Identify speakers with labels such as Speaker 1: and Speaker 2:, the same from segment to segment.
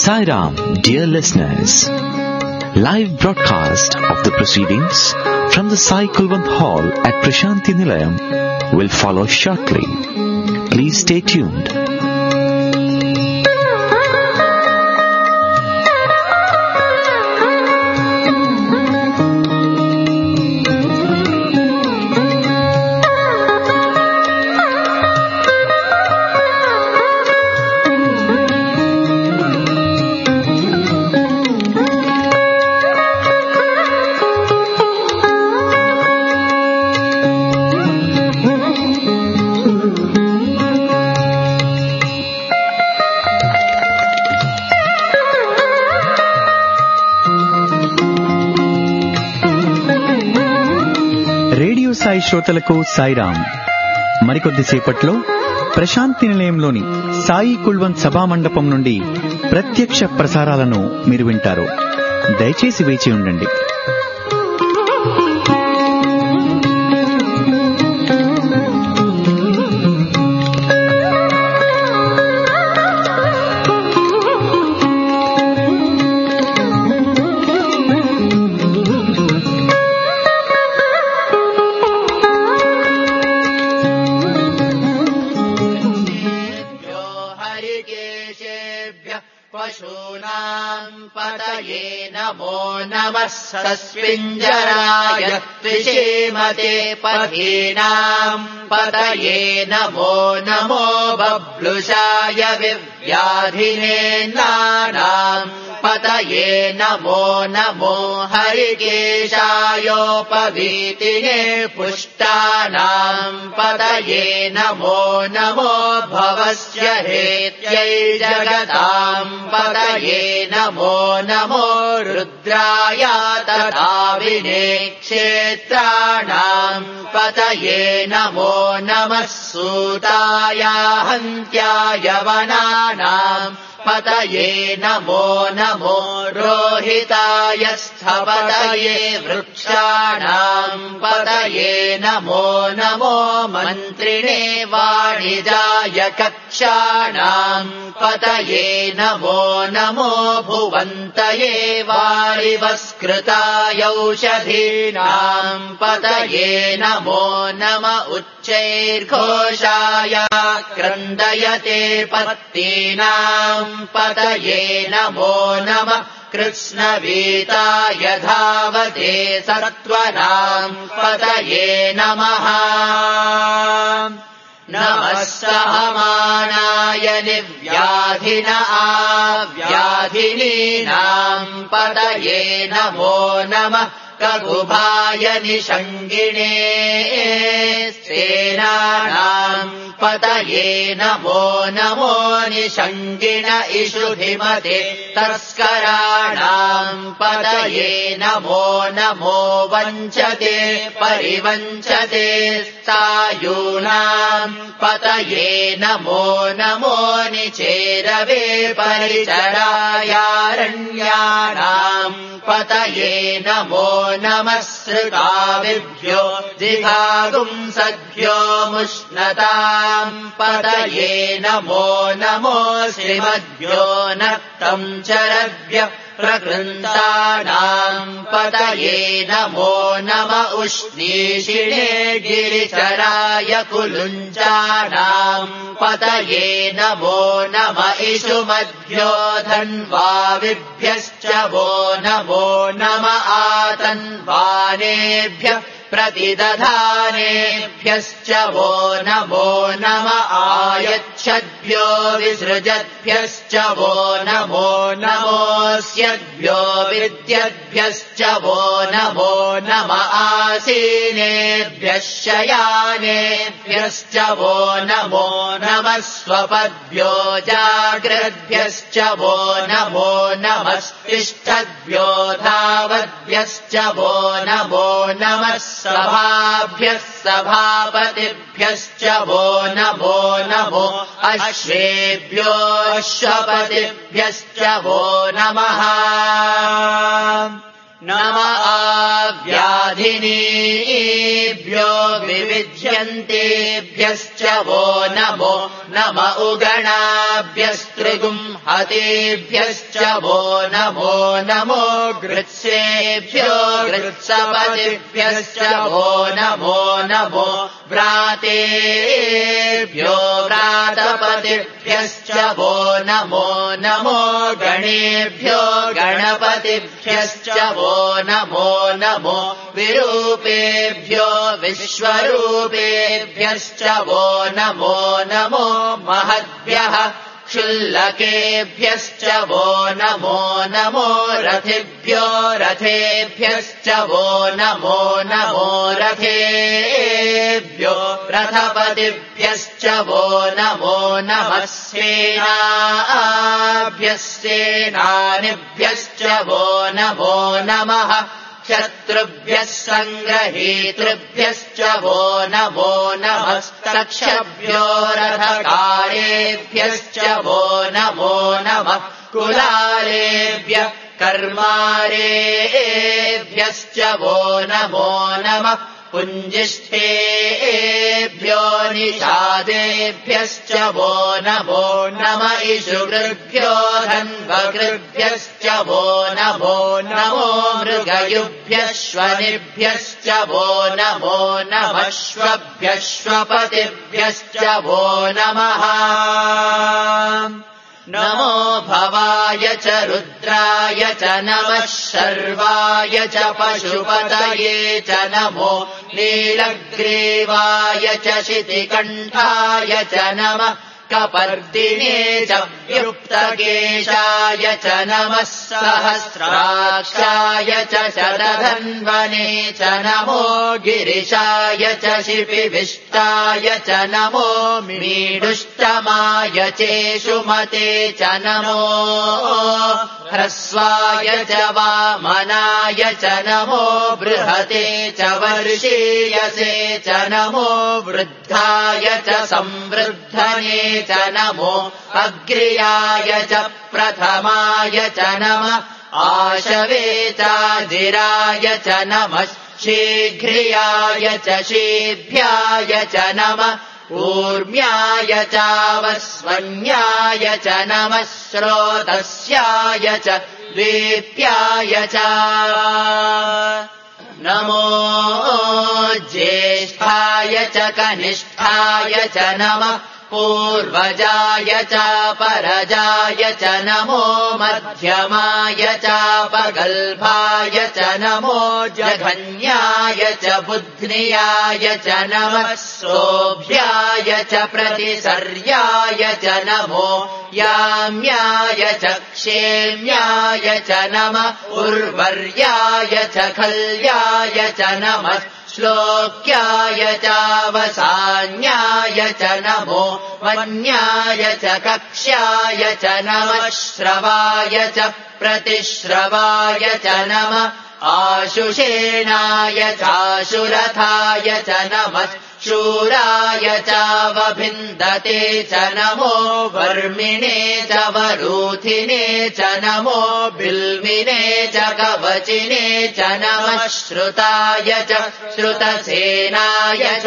Speaker 1: Sai Ram, dear listeners. Live broadcast of the proceedings from the Sai Kulwant Hall at Prashanti Nilayam will follow shortly. Please stay tuned.
Speaker 2: Sai శ్రోతలకు సాయిరాం. మరికొద్దిసేపట్లో ప్రశాంతి నిలయంలోని సాయి కుల్వంత్ సభా మండపం నుండి ప్రత్యక్ష ప్రసారాలను మీరు వింటారు. దయచేసి వేచి ఉండండి.
Speaker 3: सस्मिञ्जराय त्रिशीमते पथीनाम् पतये नमो नमो बभ्लुषाय विव्याधिनेन्नानाम् पतये नमो नमो हरिकेशायोपवीतिने पुष्टानाम् पतये नमो नमो भवस्य हेत्यै जगताम् पतये नमो नमो रुद्राय तथा विने क्षेत्राणाम् पतये नमो नमः सूताय हन्त्याय वनानाम् पतये नमो नमो रोहिताय स्थपतये वृक्षाणाम् पतये नमो नमो मन्त्रिणे वाणिजाय कक्षाणाम् पतये नमो नमो भुवन्तये वारिवस्कृताय औषधीनाम् पतये नमो नम उच्चैर्घोषाय क्रन्दयते पत्तीनाम् पतये नमो नमः कृष्णवीताय धावते सत्त्वनाम् पतये नमः नमः सहमानाय निर्व्याधिन आव्याधिनीनाम् पतये नमो नमः ककुभाय निषङ्गिणे सेनानाम् पतये नमो नमो निषङ्गिण इषुधिमते तस्कराणाम् पतये नमो नमो वञ्चते परिवञ्चते सायूनाम् पतये नमो नमो निचेरवे परिचरायारण्यानाम् पतये नमो नमः सृगाविभ्यो जिघागुंसद्भ्यो मुष्णताम् पतये नमो नमो श्रीमद्भ्यो नक्तम् चरभ्य प्रकृन्तानाम् पतये नमो नम उष्णीषिणे गिरिचराय कुलुञ्जानाम् पतये नमो नम इषुमद्भ्यो धन्वाविभ्यश्च वो नमो नम आतन्वानेभ्यः प्रतिदधानेभ्यश्च वो नमो नम आयच्छद्भ्यो विसृजद्भ्यश्च वो नमो नमोऽस्यद्भ्यो विद्यद्भ्यश्च वो नमो नम आसीनेभ्यः शयानेभ्यश्च वो नमो नमः स्वपद्भ्यो जाग्रद्भ्यश्च वो नमो नमस्तिष्ठद्भ्यो धावद्भ्यश्च वो नमो नमः सभाभ्यः सभापतिभ्यश्च वो नमो नमो अश्वेभ्यो अश्वपतिभ्यश्च वो नमः नम आव्याधिनीभ्यो विविध्यन्तेभ्यश्च वो नमो नम उगणाभ्यस्त्रिगुम् हतेभ्यश्च वो नमो नमो गृत्सेभ्यो गृत्सपतिभ्यश्च वो नमो नमो व्रातेभ्यो व्रातपतिभ्यश्च वो नमो नमो गणेभ्यो गणपतिभ्यश्च वो नमो नमो विरूपेभ्यो विश्वरूपेभ्यश्च वो नमो नमो महद्भ्यः क्षुल्लकेभ्यश्च वो नमो नमो रथिभ्यो रथेभ्यश्च वो नमो नमो रथेभ्यो रथपतिभ्यश्च वो नमो नमः सेनाभ्यश्चेनानिभ्यश्च वो नमो नमः शत्रुभ्यः सङ्ग्रहीतृभ्यश्च वो नमो नमस्तक्षभ्यो रथकारेभ्यश्च वो नमो नमः कुलालेभ्यः कर्मारेभ्यश्च वो नमो नमः पुञ्जिष्ठेभ्यो निषादेभ्यश्च वो नमो नम इषुकृभ्यो धन्वकृभ्यश्च वो नमो नमो मृगयुभ्यश्वनिभ्यश्च वो नमो नमः श्वभ्यश्वपतिभ्यश्च वो नमः नमो भवाय च रुद्राय च नमः शर्वाय च पशुपतये च नमो नीलग्रीवाय च शितिकण्ठाय च नमः कपर्दिने च व्युक्तकेशाय च नमः सहस्राक्षाय च शतधन्वने च नमो गिरिशाय च शिपिविष्टाय च नमो मीडुष्टमाय चेषुमते च नमो ह्रस्वाय च वामनाय च नमो बृहते च वर्षीयसे च नमो वृद्धाय च संवृद्धने च नमो अग्र्याय च प्रथमाय च नमः आशवे चाजिराय च नमः शीघ्रियाय च शीभ्याय च नमः ऊर्म्याय चावस्वन्याय च नमः स्रोतस्याय च द्वीप्याय च नमो ज्येष्ठाय च कनिष्ठाय च नमः पूर्वजाय चापरजाय च नमो मध्यमाय चापगल्भाय च नमो जघन्याय च बुध्नियाय च नमः सोऽभ्याय च प्रतिसर्याय च नमो याम्याय च क्षेम्याय च नमः उर्वर्याय च खल्याय च नमः श्लोक्याय चावसान्याय च नमो वन्याय च कक्ष्याय च नमः श्रवाय च प्रतिश्रवाय च नमः आशुषेणाय चाशुरथाय च नमः शूराय चावभिन्दते च नमो वर्मिणे च वरूथिने च नमो बिल्विने च कवचिने च नमः श्रुताय च श्रुतसेनाय च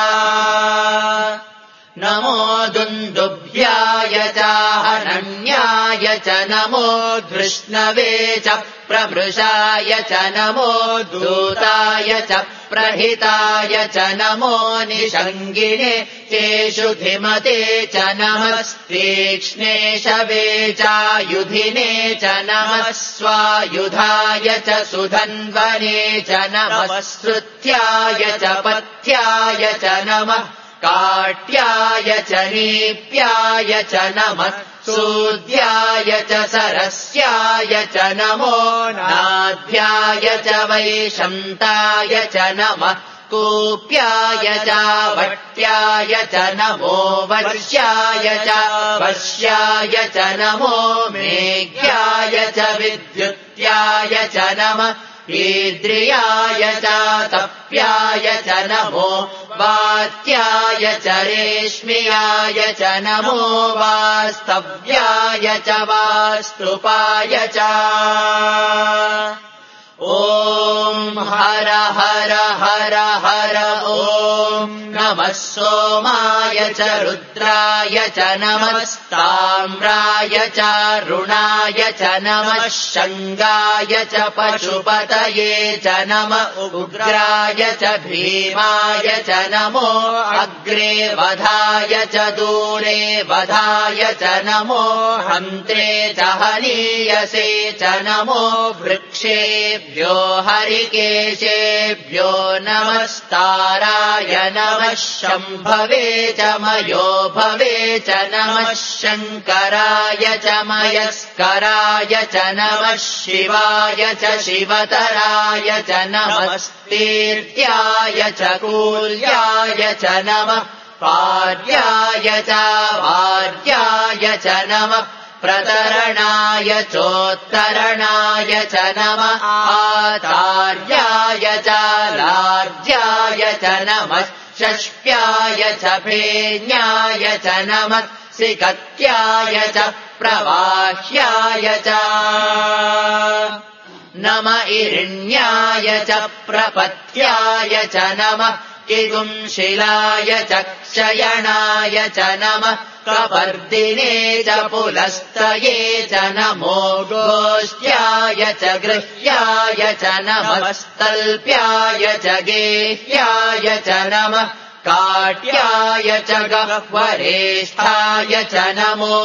Speaker 3: नमो दुन्दुभ्याय चाहनन्याय च नमो धृष्णवे च प्रभृशाय च नमो दूताय च प्रहिताय च नमो निषङ्गिणे चेषुधिमते च नमः तीक्ष्णे शवे चायुधिने च नमः स्वायुधाय च सुधन्वने च नमः श्रुत्याय च पथ्याय च नमः काट्याय च नीप्याय च नमः सूद्याय च सरस्याय च नमो नाभ्याय च वैशन्ताय च नमः कूप्याय च वट्याय च नमो वर्ष्याय च वश्याय च नमो मेघ्याय च विद्युत्याय च नमः ईद्रियाय च तप्याय च नमो वात्याय च रेश्म्याय च नमो वास्तव्याय च वास्तुपाय च ॐ हर हर हर हर ॐ नमः सोमाय च रुद्राय च नमस्ताम्राय च रुणाय च नमः शङ्गाय च पशुपतये च नमः उग्राय च भीमाय च नमो अग्रे वधाय च दूरे वधाय च नमो हन्त्रे च हनीयसे च नमो वृक्षेभ्यो हरिकेशेभ्यो नमस्ताराय नमः शम्भवे च मयो भवे च नमः शङ्कराय च मयस्कराय च नमः शिवाय च शिवतराय च नमस्तीर्त्याय च कूल्याय च नमः पार्याय च वार्याय च नमः प्रतरणाय चोत्तरणाय च नमः आचार्याय च लार्याय च नमः षष्ट्याय च फेन्याय च नमः सिकत्याय च प्रवाह्याय च नम इरिण्याय च प्रपत्याय च नमः किगुंशिलाय च क्षयणाय च नमः कपर्दिने च पुलस्तये च नमो गोष्ट्याय च गृह्याय च नमः स्तल्प्याय च गेह्याय च नमः काट्याय च गह्वरेष्ठाय च नमो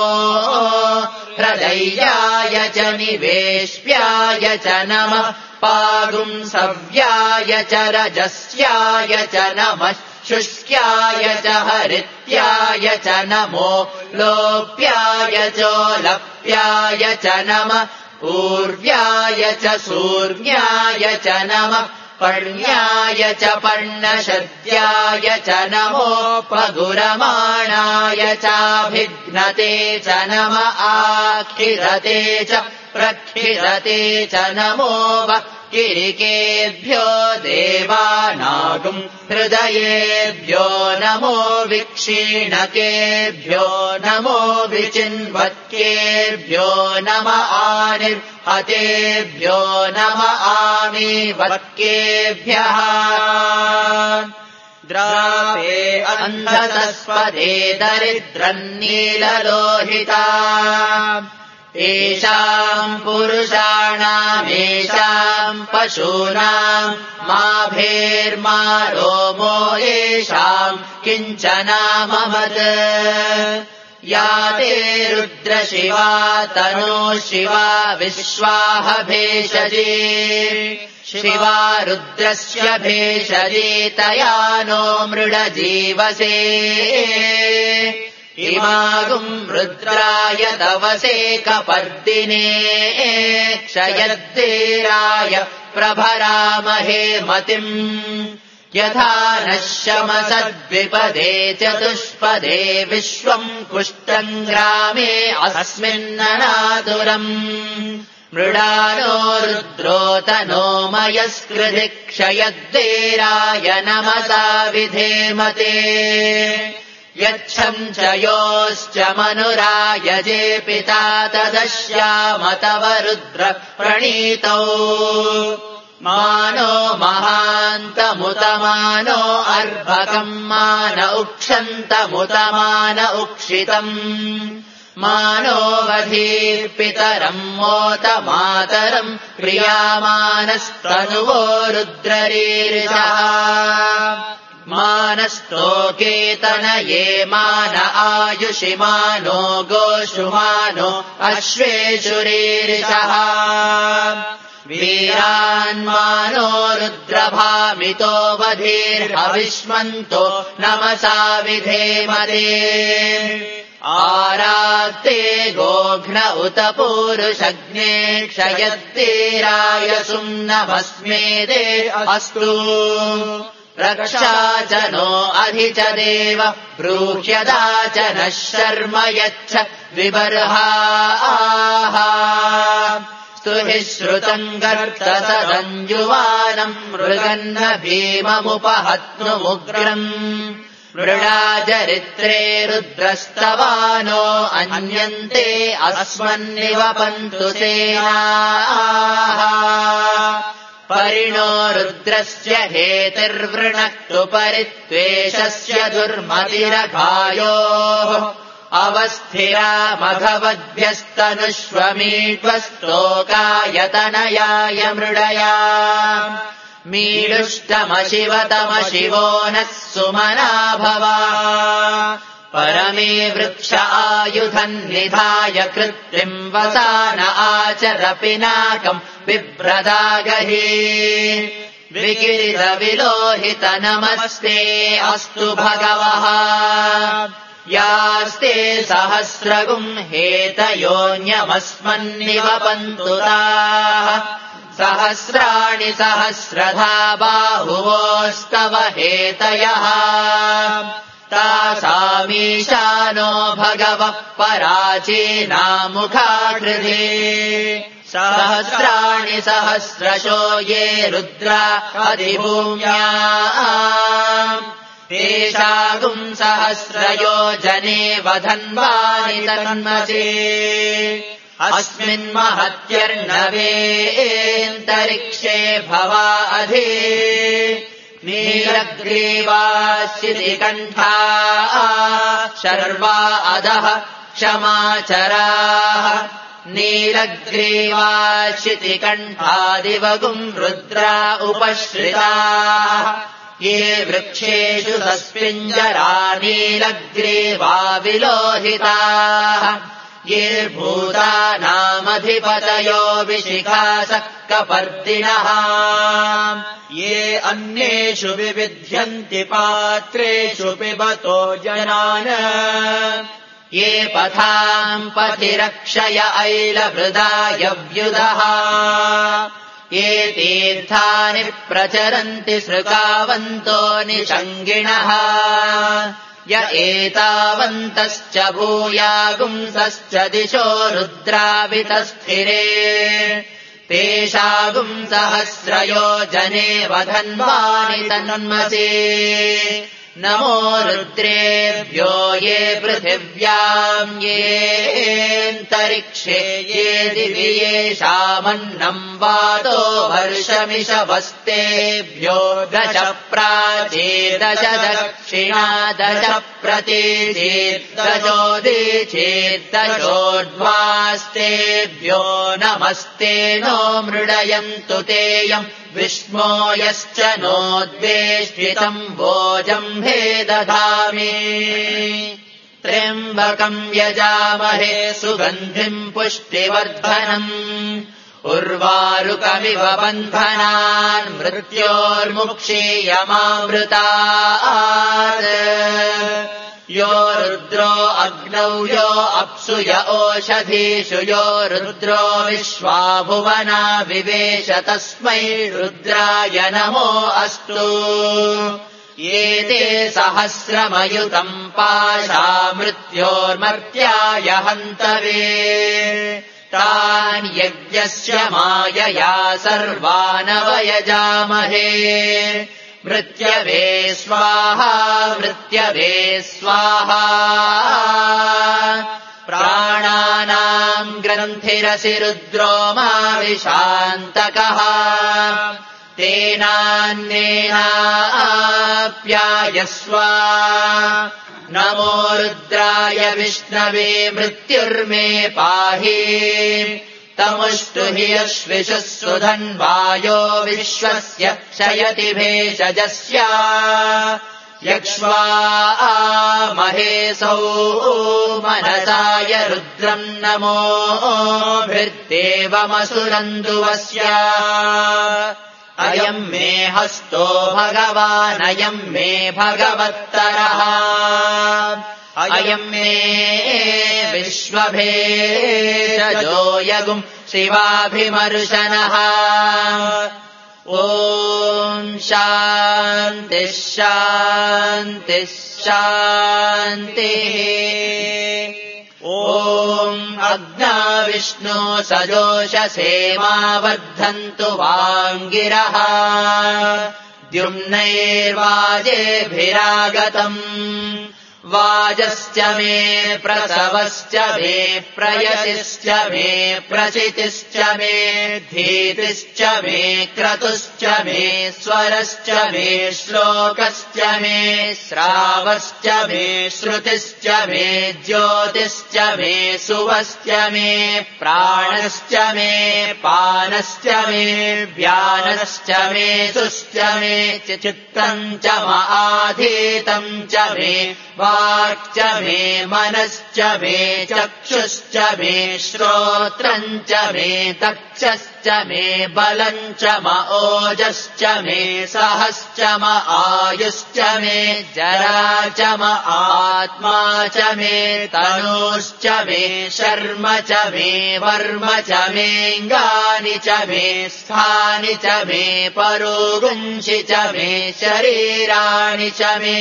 Speaker 3: हृदयाय च निवेश्याय च नमः पागुंसव्याय च रजस्याय च नमः शुष्क्याय च हरित्याय च नमो लोप्याय चोलप्याय च नमः पूर्व्याय च सूर्याय च नमः पर्ण्याय च पर्णशद्याय च नमो पगुरमाणाय चाभिघ्नते च नम आखिरते च प्रक्षिरते च नमो किरिकेभ्यो देवानागुम् हृदयेभ्यो नमो विक्षीणकेभ्यो नमो विचिन्वत्केभ्यो नम आनिर्हतेभ्यो नम आमीवत्केभ्यः द्रापे अन्धतस्पदे दरिद्रन्नीललोहिता येषाम् पुरुषाणामेषाम् पशूनाम् माभेर्मा रोमो येषाम् किञ्चनाममत् या ते रुद्रशिवा तनो शिवा विश्वाह भेषजे शिवा रुद्रस्य भेषजे तया नो मृडजीवसे इमागुम् रुद्राय तवसे कपर्दिने क्षयद्देराय प्रभरामहे मतिम् यथा नः शमसद्विपदे चतुष्पदे विश्वम् कुष्टम् ग्रामे अस्मिन्ननातुरम् मृडानो रुद्रोतनो मयस्कृधि क्षयद्देराय नमसा विधेमते यच्छम् च योश्च मनुरायजे पिता तदश्याम तव रुद्र प्रणीतौ मानो महान्तमुतमानो अर्भकम् मान उक्षन्तमुतमान उक्षितम् मानो वधीर्पितरम् मोत मातरम् प्रियामानस्तनुवो रुद्ररीरिषः मानस्तोकेतनये मान आयुषि मानो गोषुमानो अश्वेषुरीरिषः वीरान्मानो रुद्रभामितो वधीर्हविष्मन्तो नमसा विधेमते आरात्ते गोघ्न उत पूरुषग्ने क्षयद्देराय सुम्नमस्मेदे अस्तु रक्षा च नो अधि च देव ब्रूह्यदा च नः शर्म यच्छ विबर्हाः स्तुहि श्रुतम् गर्तसदञ्जुवानम् मृगन्न भीममुपहत्नुमुग्रम् मृडाचरित्रे रुद्रस्तवानो अन्यन्ते अस्मन्निवपन्तु सेनाः परिणो रुद्रस्य हेतिर्वृणक्तु परित्वेषस्य दुर्मतिरघायोः अवस्थिरा मघवद्भ्यस्तनुष्वमीड्वस्तोकायतनयाय मृडया मीडुष्टमशिवतमशिवो नः सुमना भवा परमे वृक्ष आयुधम् निधाय कृत्रिम् वसान आचर पिनाकम् बिभ्रदागहि विकिरितविलोहित नमस्ते अस्तु भगवः यास्ते सहस्रगुम् हेतयोऽन्यमस्मन्निवपन्तु ताः सहस्राणि सहस्रधा बाहुवोस्तव हेतयः तासामीशानो भगवः पराचीनामुखाकृधे सहस्राणि सहस्रशो ये रुद्रा अधिभूम्या तेषागुम् सहस्रयोजने वधन्वानि तन्मसे अस्मिन्महत्यर्णवेऽन्तरिक्षे भवा अधि नीलग्रीवाश्चितिकण्ठा शर्वा अधः क्षमाचराः नीलग्रीवाश्चितिकण्ठादिवगुम् रुद्रा उपश्रिताः ये वृक्षेषु सस्पिञ्जरा नीलग्रीवा विलोहिताः ये भूतानामधिपतयो विशिखासः कपर्दिनः ये अन्येषु विविध्यन्ति पात्रेषु पिबतो जनान् ये पथाम् पथिरक्षय ऐलभृदायव्युदः ये तीर्थानि प्रचरन्ति सृकावन्तो निषङ्गिणः य एतावन्तश्च भूयागुंसश्च दिशो रुद्रावितस्थिरे तेषागुम् सहस्रयोजने वधन्वानि तन्मसे नमो रुद्रेभ्यो ये पृथिव्याम् येऽन्तरिक्षे ये दिवि येषामन्नम् वातो वर्षमिषवस्तेभ्यो दश प्राचीर्दश दक्षिणा दश प्रतीचेद्दशोदीचेद्दशोर्ध्वास्तेभ्यो नमस्ते नो मृडयन्तु तेयम् विष्णो यश्च नोद्वेष्टितम् भोजम्भे दधामि त्र्यम्बकम् यजामहे सुगन्धिम् पुष्टिवर्धनम् उर्वारुकमिव बन्धनान् मृत्योर्मुक्षीयमामृतात् यो रुद्रो अग्नौ यो अप्सु य ओषधीषु यो रुद्रो विश्वा भुवना विवेश तस्मै रुद्राय नमो अस्तु ये ते सहस्रमयुतम् पाशा मृत्योर्मर्त्याय हन्तवे तान् यज्ञस्य मायया सर्वानवयजामहे मृत्यवे स्वाहा मृत्यवे स्वाहा प्राणानाम् ग्रन्थिरसि रुद्रो मा विशान्तकः तेनान्येनाप्यायस्व नमो रुद्राय विष्णवे मृत्युर्मे पाहि तमुष्टु हि अश्विषः सुधन्वायो विश्वस्य क्षयति भेषजस्य यक्ष्वा महेशौ मनसाय रुद्रम् नमोभिर्देवमसुरन्दुवस्य अयम् मे हस्तो भगवानयम् मे भगवत्तरः अयम् मे विश्वभेषजो यगुम् शिवाभिमर्शनः ॐ शान्तिः शान्तिः शान्तिः ॐ अग्ना विष्णो सजोषसेमा वर्धन्तु वाङ्गिरः द्युम्नैर्वाजेभिरागतम् वाजश्च मे प्रसवश्च मे प्रयतिश्च मे प्रचितिश्च मे धीतिश्च मे क्रतुश्च मे स्वरश्च मे श्लोकश्च मे श्रावश्च मे श्रुतिश्च मे ज्योतिश्च मे सुवश्च मे प्राणश्च मे पानश्च मे व्यानश्च मे सुश्च मे चित्तम् च आधीतम् च मे वाक् च मे मनश्च मे चक्षुश्च मे श्रोत्रम् च मे तक्षश्च मे बलम् च ओजश्च मे सहश्च आयुश्च मे जरा च आत्मा च मे तनूश्च मे शर्म च मे वर्म च मेऽङ्गानि च मे स्थानि च मे परोगुंसि च मे शरीराणि च मे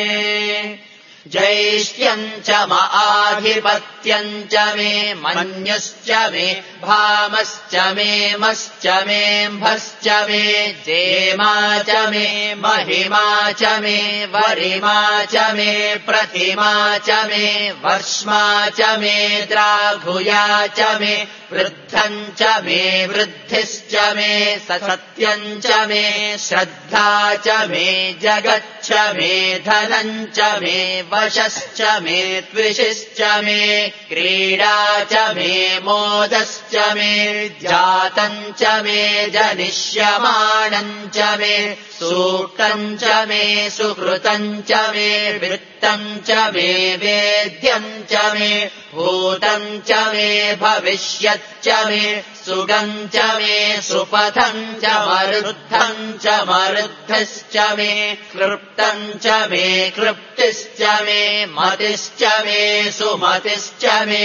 Speaker 3: जैष्ठ्यम् च आधिपत्यम् च मे मन्युश्च मे भामश्च मे मश्च मेऽम्भश्च मे जेमा च मे महिमा च मे वरिमा च मे प्रतिमा च मे वर्ष्मा च मे द्राघुया च मे वृद्धम् च मे वृद्धिश्च मे सत्यम् च मे श्रद्धा च मे जगच्च मे धनम् च मे वशश्च मे द्विषिश्च मे क्रीडा च मे मोदश्च मे जातम् च मे जनिष्यमाणम् च मे सूक्तम् च मे सुकृतम् च मे वृत्तम् च मे वेद्यम् च मे भूतम् च मे भविष्यच्च मे सुगम् च मे सुपथम् च मरुद्धम् च मरुद्धश्च मे क्लृप्तम् च मे क्लृप्तिश्च मे मतिश्च मे सुमतिश्च मे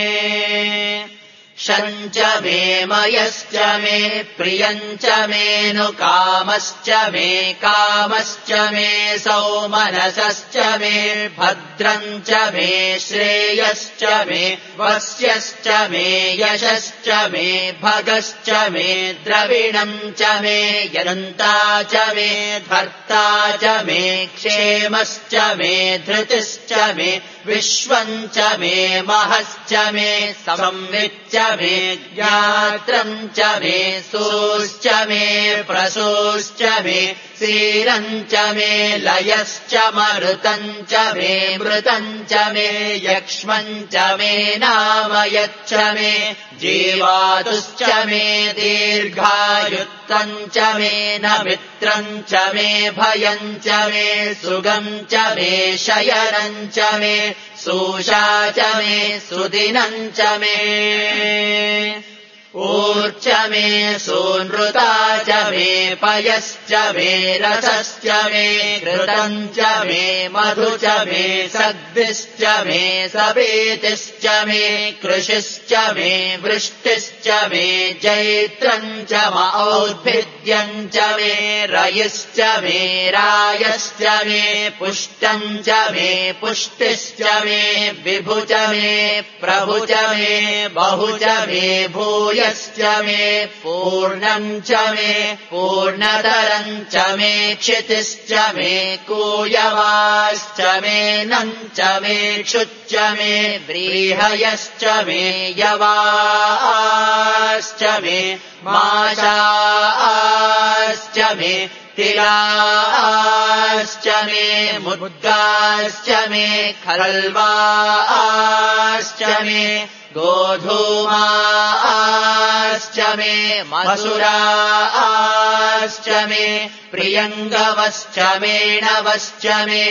Speaker 3: शम् च मे मयश्च मे प्रियम् च मेऽनुकामश्च मे कामश्च मे सौमनसश्च मे भद्रम् च मे श्रेयश्च मे वस्यश्च मे यशश्च मे भगश्च मे द्रविणम् च मे यन्ता च मे धर्ता च मे क्षेमश्च मे धृतिश्च मे विश्वम् च मे महश्च मे संविच्च मे ज्ञात्रम् च मे सोश्च मे प्रसोश्च मे सीरम् च मे लयश्च मरुतम् च मे मृतम् च मे यक्ष्मम् च मे नामयच्च मे जीवातुश्च मे दीर्घायुत्वम् च मे न मित्रम् च मे भयम् च मे सुगम् च मे शयनम् च मे सूषा च मे सुदिनम् च मे ऊर्च मे सूनृता च मे पयश्च मे रसश्च मे घृतम् च मे मधु च मे सद्भिश्च मे सपेतिश्च मे कृषिश्च मे वृष्टिश्च मे जैत्रम् च औद्भिद्यम् च मे रयिश्च मे रायश्च मे पुष्टम् च मे पुष्टिश्च मे विभु च मे प्रभु च मे बहु च मे भूय मे पूर्णम् च मे पूर्णतरम् च मे क्षितिश्च मे कूयवाश्च मे नम् च मे क्षुच्च मे व्रीहयश्च मे यवाश्च मे माशाश्च मे तिलाश्च मे मुद्गाश्च मे खल्वाश्च मे गोधूमाश्च मे मसुराश्च मे प्रियङ्गवश्च मेणवश्च मे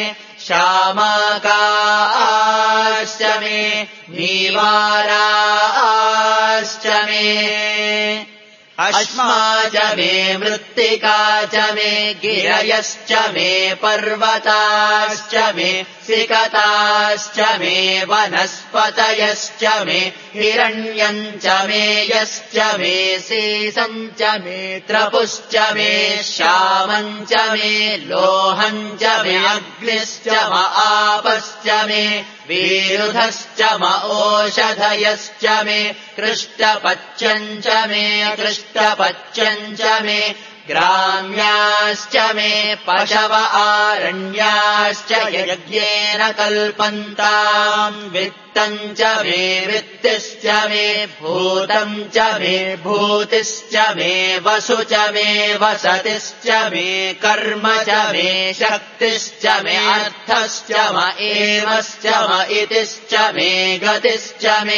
Speaker 3: श्यामाकाश्च मे नीवाराश्च मे अश्मा च मे मृत्तिका च मे गिरयश्च मे पर्वताश्च मे सिकताश्च मे वनस्पतयश्च मे हिरण्यम् च मे यश्च मे शेषम् च मे त्रपुश्च मे श्यामम् च मे लोहम् च मे अग्निश्च आपश्च मे विरुधश्च ओषधयश्च मे कृष्टपच्यम् च मे कृष्टपच्यम् च मे ग्राम्याश्च मे पशव आरण्याश्च यज्ञेन कल्पन्ताम् वित्तम् च मे वित्तिश्च मे भूतम् च मे भूतिश्च मे वसु च मे वसतिश्च मे कर्म च मे शक्तिश्च मे अर्थश्च म एवश्च म इतिश्च मे गतिश्च मे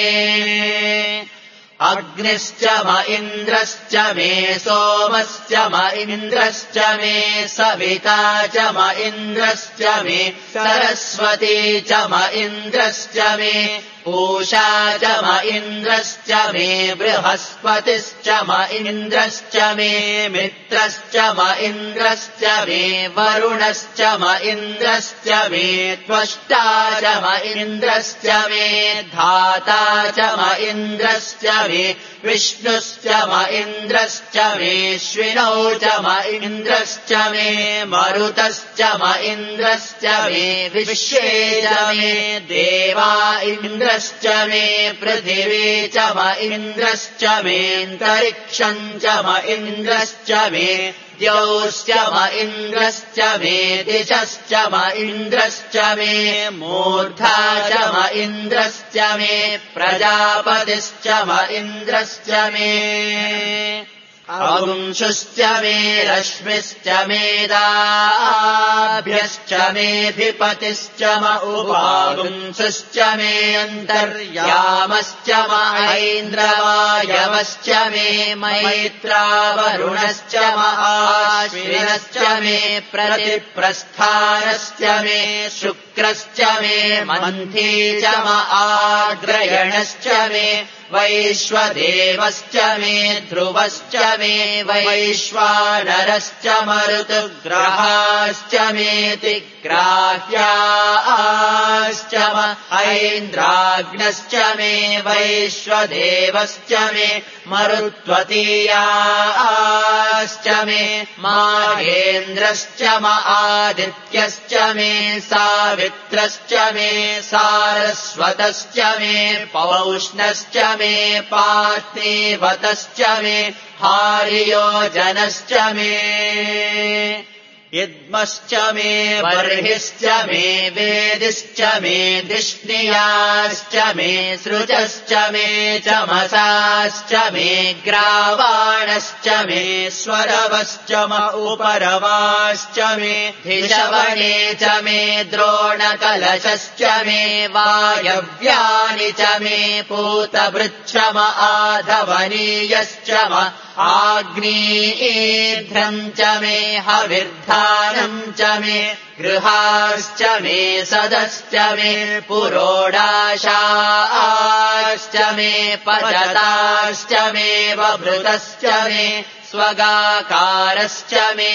Speaker 3: अग्निश्च म इन्द्रश्च मे सोमश्च म इन्द्रश्च मे सविता च म इन्द्रश्च मे सरस्वती च म इन्द्रश्च मे पूषा च म इन्द्रश्च मे बृहस्पतिश्च म इन्द्रश्च मे मित्रश्च म इन्द्रश्च मे वरुणश्च म इन्द्रश्च मे त्वष्टा च म इन्द्रश्च मे धाता च म इन्द्रश्च मे विष्णुश्च म इन्द्रश्च मेऽश्विनौ च म इन्द्रश्च मे मरुतश्च म इन्द्रश्च मे विश्वे च मे देवा इन्द्रश्च मे पृथिवी च म इन्द्रश्च मेऽन्तरिक्षम् च म इन्द्रश्च मे द्यौश्च म इन्द्रश्च मे दिशश्च म इन्द्रश्च मे मूर्धा च म इन्द्रश्च मे प्रजापतिश्च म इन्द्रश्च मे अंशुश्च मे रश्मिश्च मेदाभ्यश्च मेऽधिपतिश्च म उपागुंसुश्च मे अन्तर्यामश्च म ऐन्द्रवायवश्च मे मैत्रावरुणश्च म आश्विनश्च मे प्रतिप्रस्थानश्च मे शुक्रश्च मे मन्थी च म आग्रयणश्च मे वैश्वदेवश्च मे ध्रुवश्च मे वैश्वानरश्च मरुतग्रहाश्च मेऽतिग्राह्याश्च म ऐन्द्राग्नश्च मे वैश्वदेवश्च मे मरुत्वतीयाश्च मे माहेन्द्रश्च म आदित्यश्च मे सावित्रश्च मे सारस्वतश्च मे पौष्णश्च मे पार्थिवतश्च मे हार्योजनश्च मे यद्मश्च मे बर्हिश्च मे वेदिश्च मे धिष्णियाश्च मे सृजश्च मे चमसाश्च मे ग्रावाणश्च मे स्वरवश्च म उपरवाश्च मे धिषवणे च मे द्रोणकलशश्च मे वायव्यानि च मे पूतभृच्छ म आधवनीयश्च म आग्नेयेध्रम् च मे हविर्धानम् च मे गृहाश्च मे सदश्च मे पुरोडाशाश्च मे पचताश्च मे वभृतश्च मे स्वगाकारश्च मे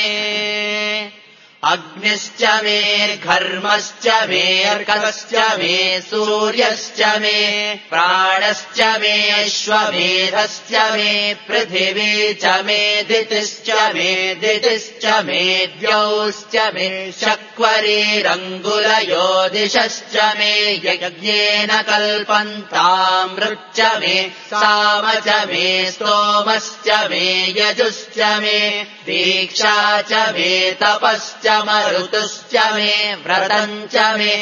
Speaker 3: अग्निश्च मे घर्मश्च मे अर्कश्च मे सूर्यश्च मे प्राणश्च मे अश्वमेधश्च मे पृथिवी च मे दितिश्च मे द्यौश्च मे शक्वरीरङ्गुलयो दिशश्च मे यज्ञेन कल्पन्तामृच्च मे साम च मे स्तोमश्च मे यजुश्च मे दीक्षा च मे तपश्च मरुतुश्च मे व्रतम् च मे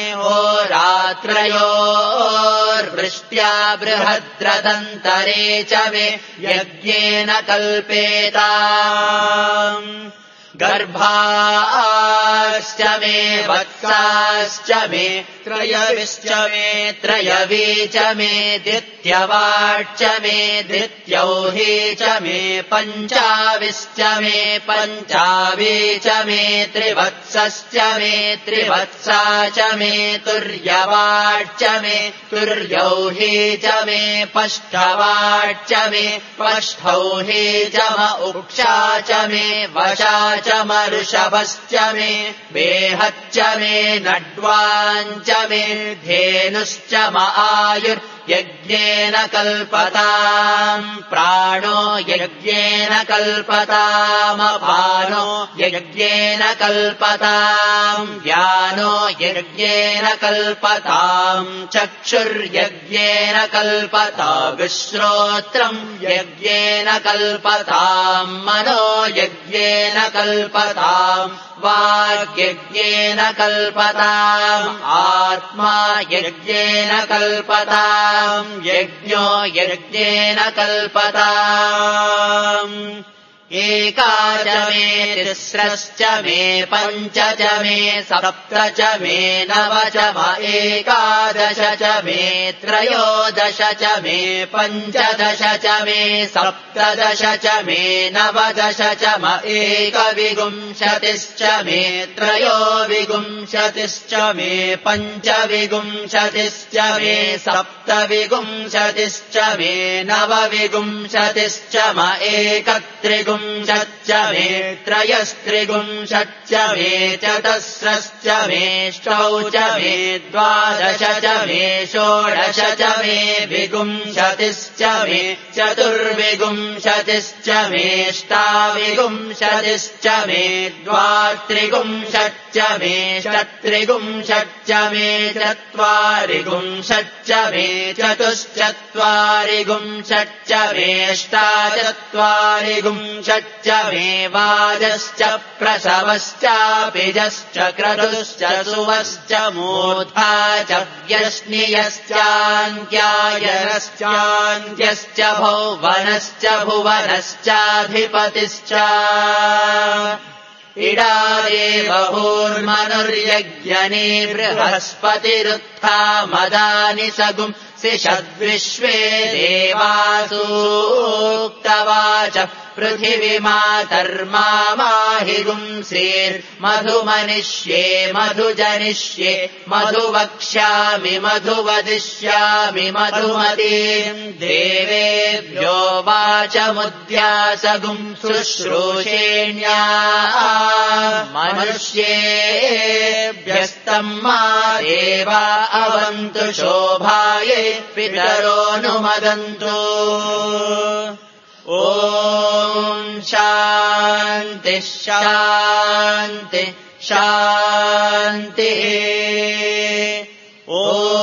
Speaker 3: होरात्रयोर्वृष्ट्या बृहद्रदन्तरे च मे यज्ञेन कल्पेताम् गर्भाश्च मे वत्साश्च मे त्रयविश्च मे त्रयवी च मे द्वित्यवाट्च मे द्वित्यौही च मे पञ्चाविश्च मे पञ्चावी च मे त्रिवत्सश्च मे त्रिवत्सा च मे तुर्यवाट्च मे तुर्यौही च मे पष्ठवाट्च मे पष्ठौही च म उक्षा च मे वशा च मऋषभश्च मे बेहच्च मे नड्वाञ्च मे धेनुश्च म आयुर्यज्ञेन कल्पताम् प्राणो यज्ञेन कल्पतामपानो यज्ञेन कल्पताम् व्यानो यज्ञेन कल्पताम् चक्षुर्यज्ञेन कल्पताम् श्रोत्रम् यज्ञेन कल्पताम् मनो यज्ञेन कल्पताम् वाग्यज्ञेन कल्पताम् आत्मा यज्ञेन कल्पताम् यज्ञो यज्ञेन कल्पताम् एकाच मे तिस्रश्च मे पञ्च च मे सप्त च मे नव च म एकादश च मे त्रयोदश च मे पञ्चदश च मे सप्तदश च मे नवदश च म एकविंशतिश्च मे त्रयोविंशतिश्च मे पञ्चविंशतिश्च मे सप्तविंशतिश्च मे नवविंशतिश्च म एकत्रिंशच्च मे त्रयस्त्रिंशच्च मे चतस्रश्च मे षोडश च मे द्वादश च मे षोडश च मे विंशतिश्च मे चतुर्विंशतिश्च मे अष्टाविंशतिश्च मे द्वात्रिंशच्च मे षट्त्रिंशच्च मे चत्वारिंशच्च मे चतुश्चत्वारिंशच्च मे अष्टाचत्वारिंशच्च मे वाजश्च प्रसवश्चापिजश्च क्रतुश्च सुवश्च मूर्धा च व्यश्नियश्चान्त्यायनश्चान्त्यश्च भुवनश्च भुवनश्चाधिपतिश्च इडादेवभूर्मनुर्यज्ञने बृहस्पतिरुत्था मदानि सगुं सिषद्विश्वे देवासूक्तवाच पृथिवीमातर्माहिगुंसेर्मधुमनिष्ये मधुजनिष्ये मधुवक्ष्यामि मधुवदिष्यामि मधुमतीम् देवेभ्यो वाचमुद्यासगुं शुश्रूषेण्या मनुष्येभ्यस्तम् मा देवा अवन्तु शोभाये पितरोऽनुमदन्तु ॐ शान्ति शान्ति शान्तिः ॐ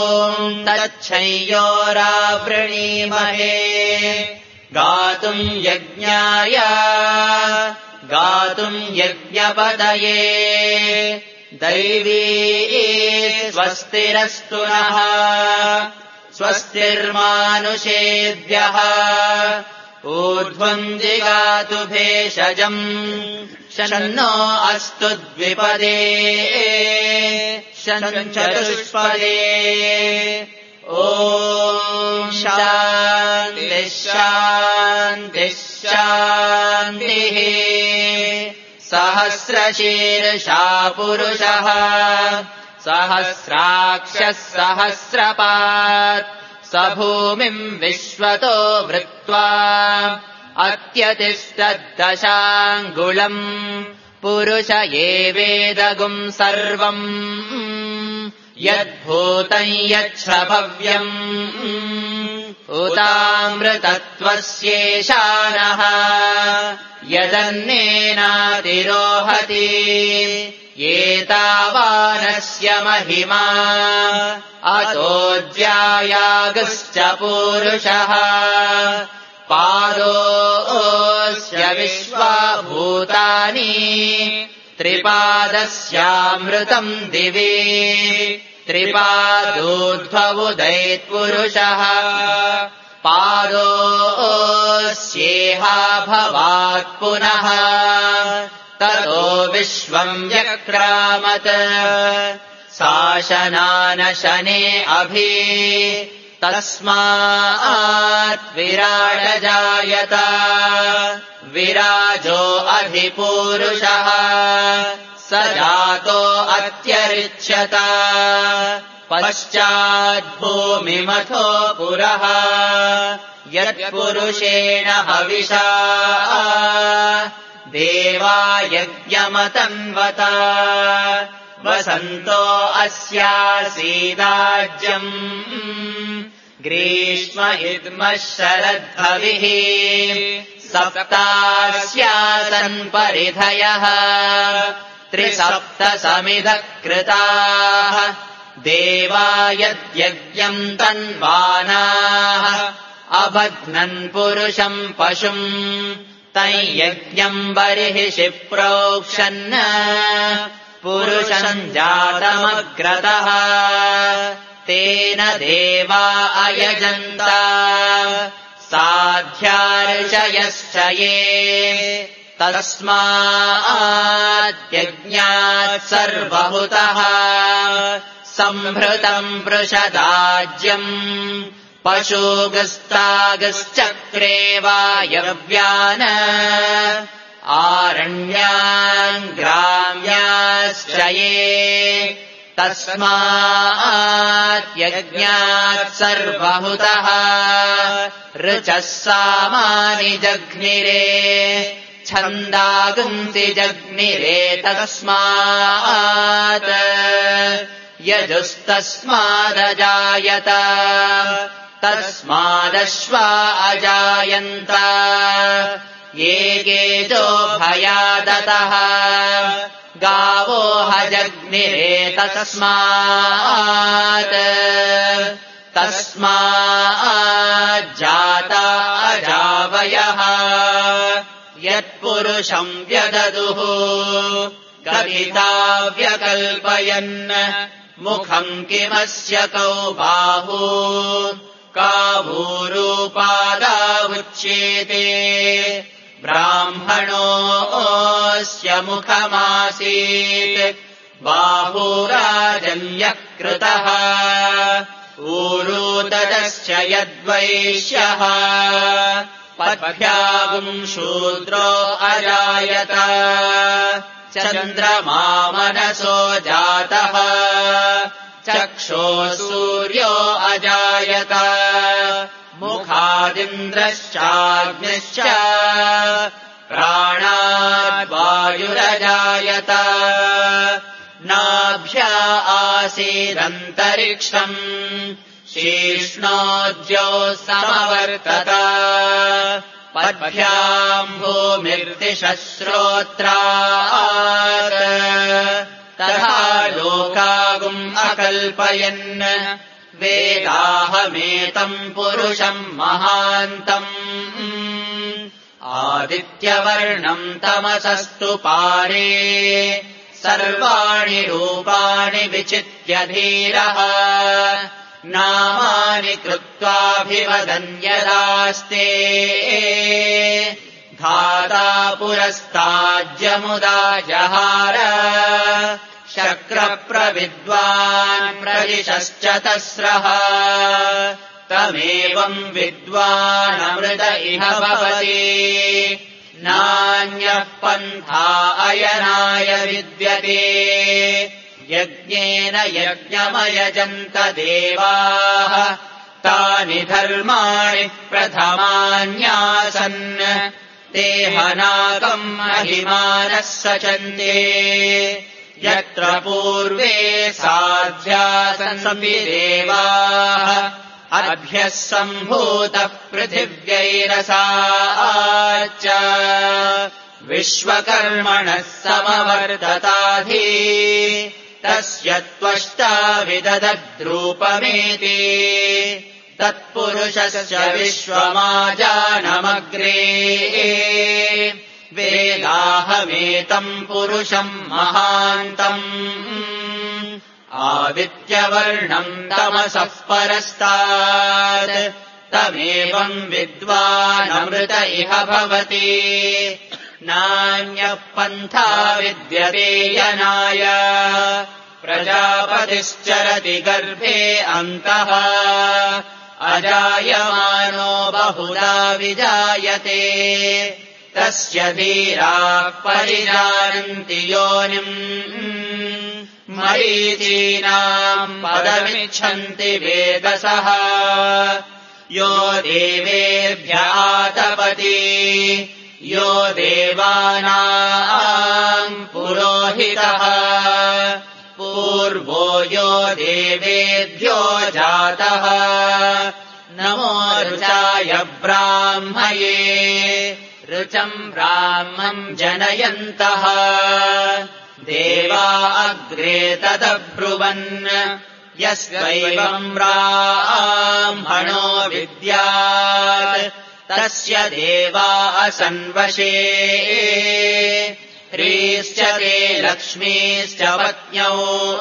Speaker 3: तच्छंयोरावृणीमहे गातुम् यज्ञाय गातुम् यज्ञपतये दैवी स्वस्तिरस्तु नः स्वस्तिर्मानुषेभ्यः ऊर्ध्वम् जिगातु भेषजम् शन्नो अस्तु द्विपदे चतुष्पदे ॐ शान्ति शान्ति शान्तिः सहस्रशीर्षा पुरुषः सहस्राक्षः सहस्रपात् स भूमिम् विश्वतो वृत्वा अत्यतिष्ठद्दशाङ्गुलम् पुरुष एवेदगुम् सर्वम् यद्भूतम् यच्छ्रभव्यम् उतामृतत्वस्येषानः यदन्नेनातिरोहति एतावानस्य महिमा अतोऽज्यायागश्च पूरुषः पादोऽस्य विश्वाभूतानि त्रिपादस्यामृतम् दिवि त्रिपादोऽध्वमुदैत्पुरुषः पादोऽस्येहा भवात् पुनः ततो विश्वम् व्यक्रामत् शासनानशने अभि तस्मात् विराट जायत विराजो अधिपूरुषः स जातो अत्यरिच्यत पश्चाद्भूमिमथो पुरः यत्पुरुषेण हविषा देवा यज्ञमतन्वत वसन्तो अस्यासीदाज्यम् ग्रीष्म इद्मः शरद्भविः सप्तास्यासन् परिधयः त्रिसप्तसमिधः कृताः देवा यद्यज्ञम् तन्वानाः अबध्नन् पुरुषम् पशुम् तञ्यज्ञम् बर्हिषि प्रोक्षन् पुरुषम् जातमग्रतः तेन देवा अयजन्त साध्यार्षयश्च ये तस्माद्यज्ञात् सर्वहुतः सम्भृतम् पृषदाज्यम् पशुगस्तागश्चक्रे वायव्यान् आरण्यान् ग्राम्याश्च ये तस्माद्यज्ञात् सर्वहुतः ऋचः सामानि जघ्निरे छन्दागुंसि जग्निरे तस्मात् यजुस्तस्मादजायत तस्मादश्वा अजायन्त ये गेजो भयादतः गावो हजग्निरे तस्माज्जाता अजावयः यत्पुरुषम् व्यददुः कथिता व्यकल्पयन् मुखम् किमस्य कौ बाहू कावूरूपादावुच्येते ब्राह्मणोऽस्य मुखमासीत् बाहुराजन्यः कृतः ऊरूतदश्च यद्वैश्यः पद्भ्यागुम् शूद्रो अजायत चन्द्रमा मनसो जातः चक्षुः सूर्यो अजायत मुखादिन्द्रश्चाग्निश्च प्राणाद्वायुरजायत नाभ्या आसीदन्तरिक्षम् शीर्ष्णोऽद्यो समवर्तत पद्भ्याम् भूमिर्दिशः श्रोत्रात् तथा लोकागुम् अकल्पयन् वेदाहमेतम् पुरुषम् महान्तम् आदित्यवर्णम् तमसस्तु पारे सर्वाणि रूपाणि विचित्य धीरः नामानि कृत्वाभिवदन्यदास्ते धाता पुरस्ताज्यमुदा जहार शक्रप्रविद्वान् प्रदिशश्च तस्रः तमेवम् विद्वानमृत इह भवति नान्यः पन्था अयनाय विद्यते यज्ञेन यज्ञमयजन्त देवाः तानि धर्माणि प्रथमान्यासन् ते हनाकम् महिमानः सचन्ते यत्र पूर्वे साध्यासन्पि देवाः अभ्यः सम्भूतः पृथिव्यैरसाच्च विश्वकर्मणः समवर्तताधि तस्य त्वष्टा विदधद्रूपमेति तत्पुरुषस्य विश्वमाजानमग्रे वेदाहमेतम् पुरुषम् महान्तम् आदित्यवर्णम् तमसः परस्तात् तमेवम् विद्वानमृत इह भवति नान्यः पन्था विद्यते यनाय प्रजापतिश्चरति गर्भे अन्तः अजायमानो बहुधा विजायते तस्य धीराः परिजानन्ति योनिम् मरीचीनाम् पदमिच्छन्ति वेदसः यो देवेभ्य आतपति यो देवानाम् पुरोहितः पूर्वो यो देवेभ्यो जातः ऋचाय ब्राह्मये ऋचम् ब्राह्मम् जनयन्तः देवा अग्रे तदब्रुवन् यस्त्वैवम् ब्राह्मणो विद्यात् तस्य देवा असन्वशे ह्रीश्च ते लक्ष्मीश्च पत्न्यौ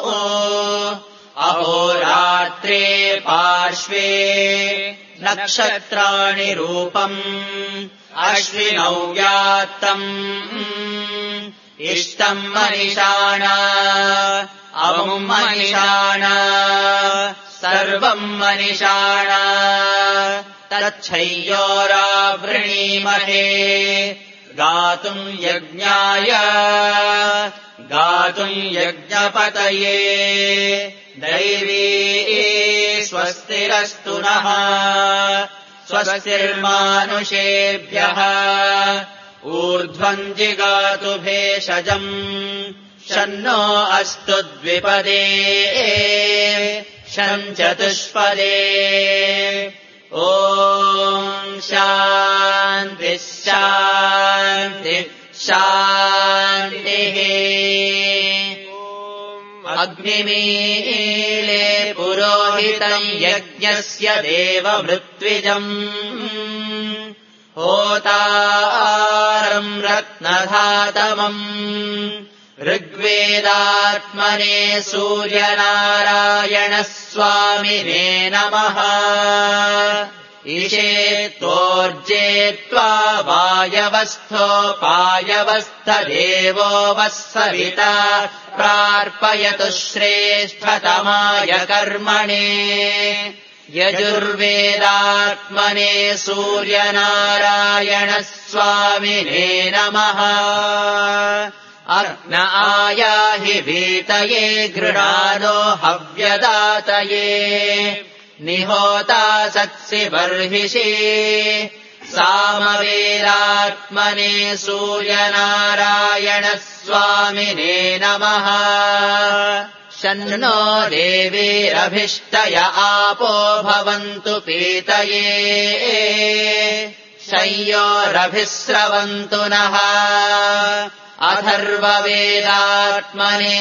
Speaker 3: अहोरात्रे पार्श्वे नक्षत्राणि रूपम् अश्विनौ व्यात्तम् इष्टम् मनिषाणा अमुम् मनिषाणा सर्वम् मनिषाणा तच्छय्योरावृणीमहे गातुम् यज्ञाय गातुम् यज्ञपतये दैवी स्वस्तिरस्तु नः स्वस्तिर्मानुषेभ्यः ऊर्ध्वम् जिगातु भेषजम् शन्नो अस्तु द्विपदे शम् चतुष्पदे ॐ शान्तिः शान्तिः शान्तिः अग्निमीले पुरोहितम् यज्ञस्य देवमृत्विजम् होतारम् रत्नधातमम् ऋग्वेदात्मने सूर्यनारायणस्वामिने नमः ईशेत्वोर्जे त्वा वायवस्थोपायवस्थदेवो वः सविता प्रार्पयतु श्रेष्ठतमाय कर्मणे यजुर्वेदात्मने सूर्यनारायणस्वामिने नमः अर्घ्न आयाहि वीतये गृणानो हव्यदातये निहोता सत्सि बर्हिषि सामवेदात्मने सूर्यनारायणस्वामिने नमः शन्नो देवीरभिष्टय आपो भवन्तु पीतये शय्योरभिस्रवन्तु नः अथर्ववेदात्मने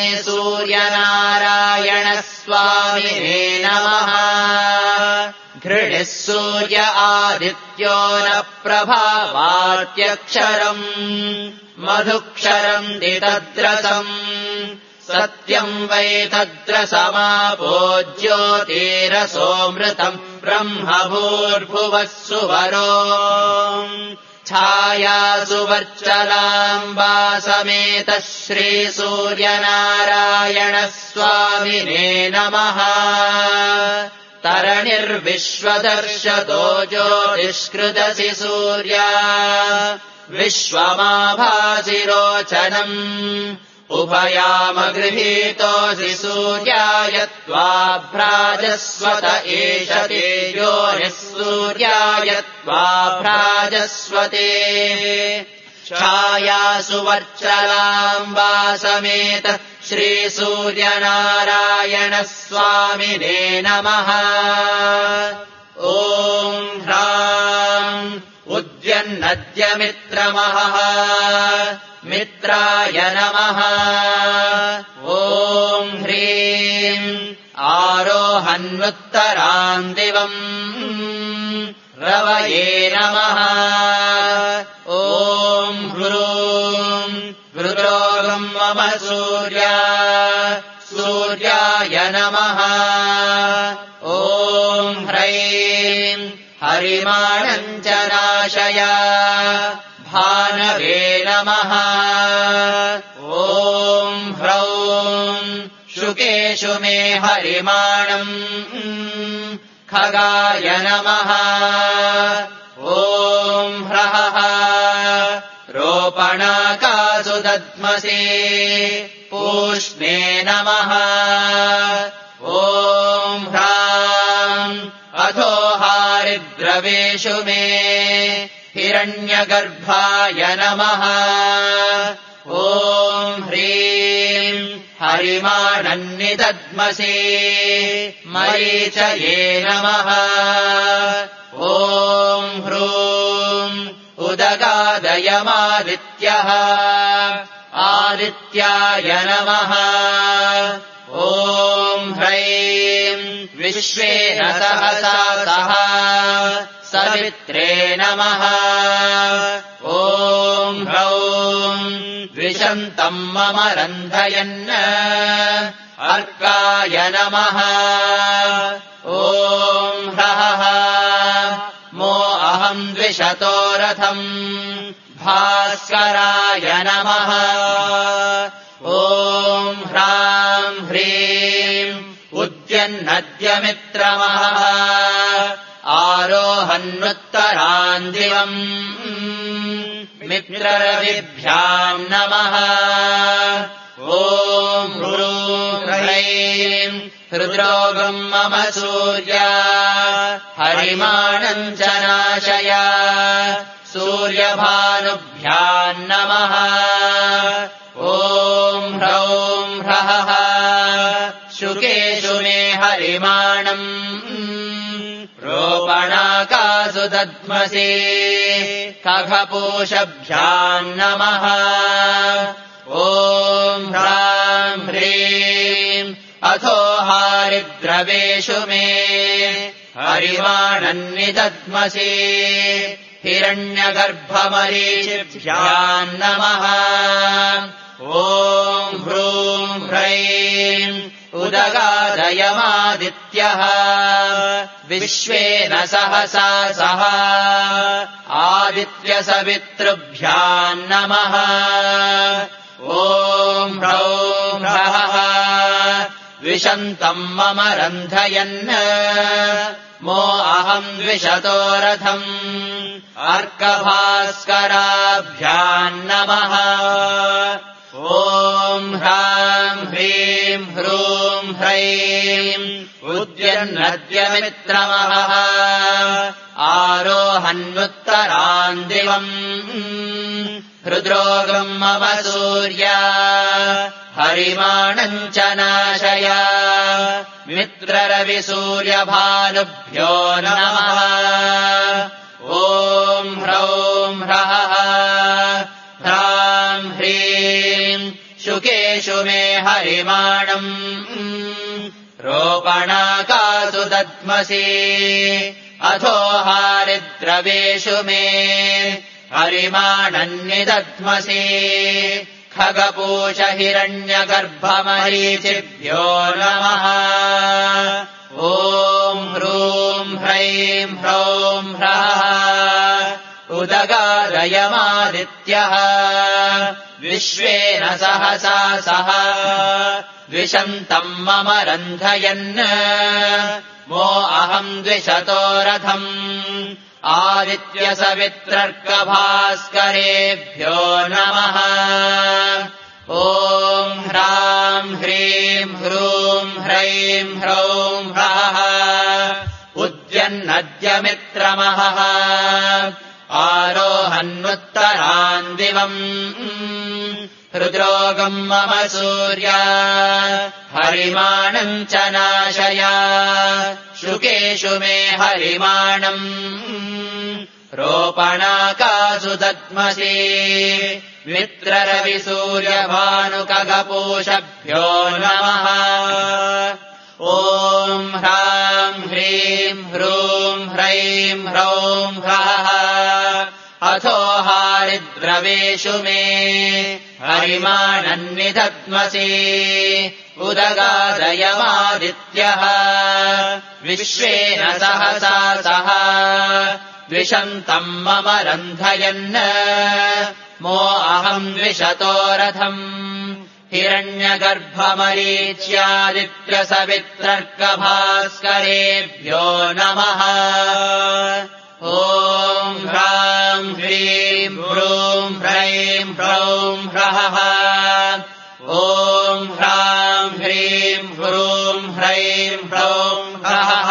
Speaker 3: सूर्यनारायणस्वामिने नमः घृणिः सूर्य आदित्यो न प्रभावात्यक्षरम् मधुक्षरम् दितद्रसम् सत्यम् वै तद्रसमापो ज्योतिरसोऽमृतम् ब्रह्म भूर्भुवः सुवरो छायासु वर्चलाम्बा समेतः श्रीसूर्यनारायणस्वामिने नमः तरणिर्विश्वदर्शतो ज्योतिष्कृतसि सूर्या विश्वमाभासिरोचनम् उभयामगृहीतोऽसि सूर्याय त्वाभ्राजस्वत एष तेजोनिः सूर्याय त्वाभ्राजस्वते छायासु वर्चलाम्बा समेत श्रीसूर्यनारायणस्वामिने नमः ॐ ह्राम् उद्यन्नद्यमित्रमहः मित्राय नमः ॐ ह्रीम् आरोहन्नुत्तराम् दिवम् रवये नमः ॐ ह्रूम् हृद्रोगम् मम सूर्याय नमः ॐ ह्रैम् हरिमाणम् च नाशय भानवे नमः ॐ ह्रौम् शुकेषु मे हरिमाणम् खगाय नमः ॐ ह्रः रोपणाकासु दद्मसे पूष्णे नमः ॐ ह्राम् अथो हारिद्रवेषु मे हिरण्यगर्भाय नमः ॐ ह्रीम् हरिमाणन्निदध्मसि मरीचये नमः ॐ ह्रूं उदगादयमादित्यः आदित्याय नमः ॐ ह्रैं विश्वेन सहसा सह सवित्रे नमः ॐ ह्रौं द्विषन्तम् मम रन्धयन् अर्काय नमः ॐ ह्रः मो अहम् द्विषतो रथम् भास्कराय नमः ॐ ह्रां ह्रीं उद्यन्नद्यमित्रमः आरोहन्नुत्तरान्दिवम् मित्ररविभ्याम् नमः ॐ ह्रीं हृद्रोगम् मम सूर्य हरिमाणम् च नाशय सूर्यभानुभ्याम् नमः ॐ ह्रौं ह्रः शुकेषु मे हरिमाणम् रोपणाकासु दध्मसि खगपूषभ्याम् नमः ॐ ह्रां ह्रीं अथो हारिद्रवेषु मे हरिमाणन्निदध्मसि हिरण्यगर्भमरीचिभ्याम् नमः ॐ ह्रूं ह्रैं उदगादयमादित्यः विश्वेन सहसा सह आदित्यसवितृभ्याम् नमः ॐ ह्रौं ह्रः द्विषन्तम् मम रन्धयन् मो अहम् द्विषतो रथम् अर्कभास्कराभ्याम् नमः ॐ ह्रां ह्रीं ह्रूं ह्रैं उद्यन्नद्यमित्रमः आरोहन्नुत्तरान्दिवम् हृद्रोगम् मम सूर्य हरिमाणम् च नाशय मित्ररविसूर्यभानुभ्यो नमः ॐ ह्रौं ह्रः ह्रां ह्रीं शुकेषु मे हरिमाणम् रोपणाकासु दध्मसि अथो हारिद्रवेषु मे हरिमाणन्निदध्मसि खगपूष हिरण्यगर्भमरीचिभ्यो नमः ॐ ह्रूं ह्रैं ह्रौं ह्रः उदगादयमादित्यः विश्वेन सहसा सह द्विषन्तम् मम रन्धयन् मो अहम् द्विषतो रथम् आदित्यसवित्रर्कभास्करेभ्यो नमः ॐ ह्रां ह्रीं ह्रूं ह्रैं ह्रौं ह्रः उद्यन्नद्यमित्रमः आरोहन्नुत्तरान्दिवम् हृद्रोगम् मम सूर्य हरिमाणम् च नाशय शुकेषु मे हरिमाणम् रोपणाकासु दध्मसि मित्ररविसूर्यभानुकगपूषभ्यो नमः ॐ ह्रां ह्रीं ह्रूं ह्रैं ह्रौं ह्रः अथो हारिद्रवेषु मे हरिमाणन्निदध्मसि उदगादयमादित्यः विश्वेन सहसा सह द्विषन्तम् मम रन्धयन् मो अहम् द्विषतो रथम् हिरण्यगर्भमरीच्यादित्यसवित्रर्कभास्करेभ्यो नमः ॐ ह्रां ह्रीं ह्रूं ह्रैं ह्रौं ह्रः ॐ ह्रां ह्रीं ह्रूं ह्रैं ह्रौं ह्रः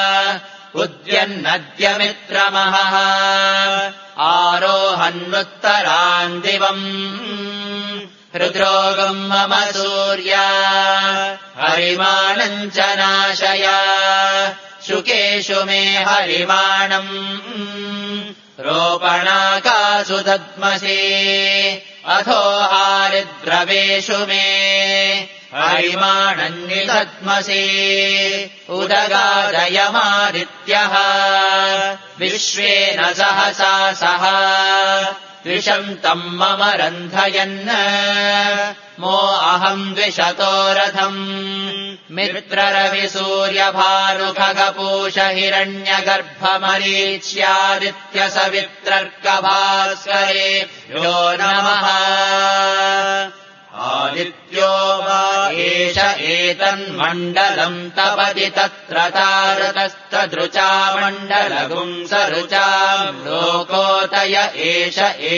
Speaker 3: उद्यन्नद्यमित्रमः आरोहन्नुत्तरान्दिवम् हृद्रोगम् मम सूर्या हरिमाणम् च नाशय शुकेषु मे हरिमाणम् रोपणाकासु दद्मसि अथो हारिद्रवेषु मे हरिमाणम् निदद्मसि उदगादयमादित्यः विश्वेन सहसा सह द्विषन्तम् मम रन्धयन् मो अहम् द्विषतो रथम् मित्ररविसूर्यभानुखगपूष हिरण्यगर्भमरीच्यादित्यसवित्रर्कभास्करे यो नमः आदित्यो वा एष एतन्मण्डलम् तपति तत्र तारतस्तदृचा मण्डलगुम् सरुचाम् लोकोदय एष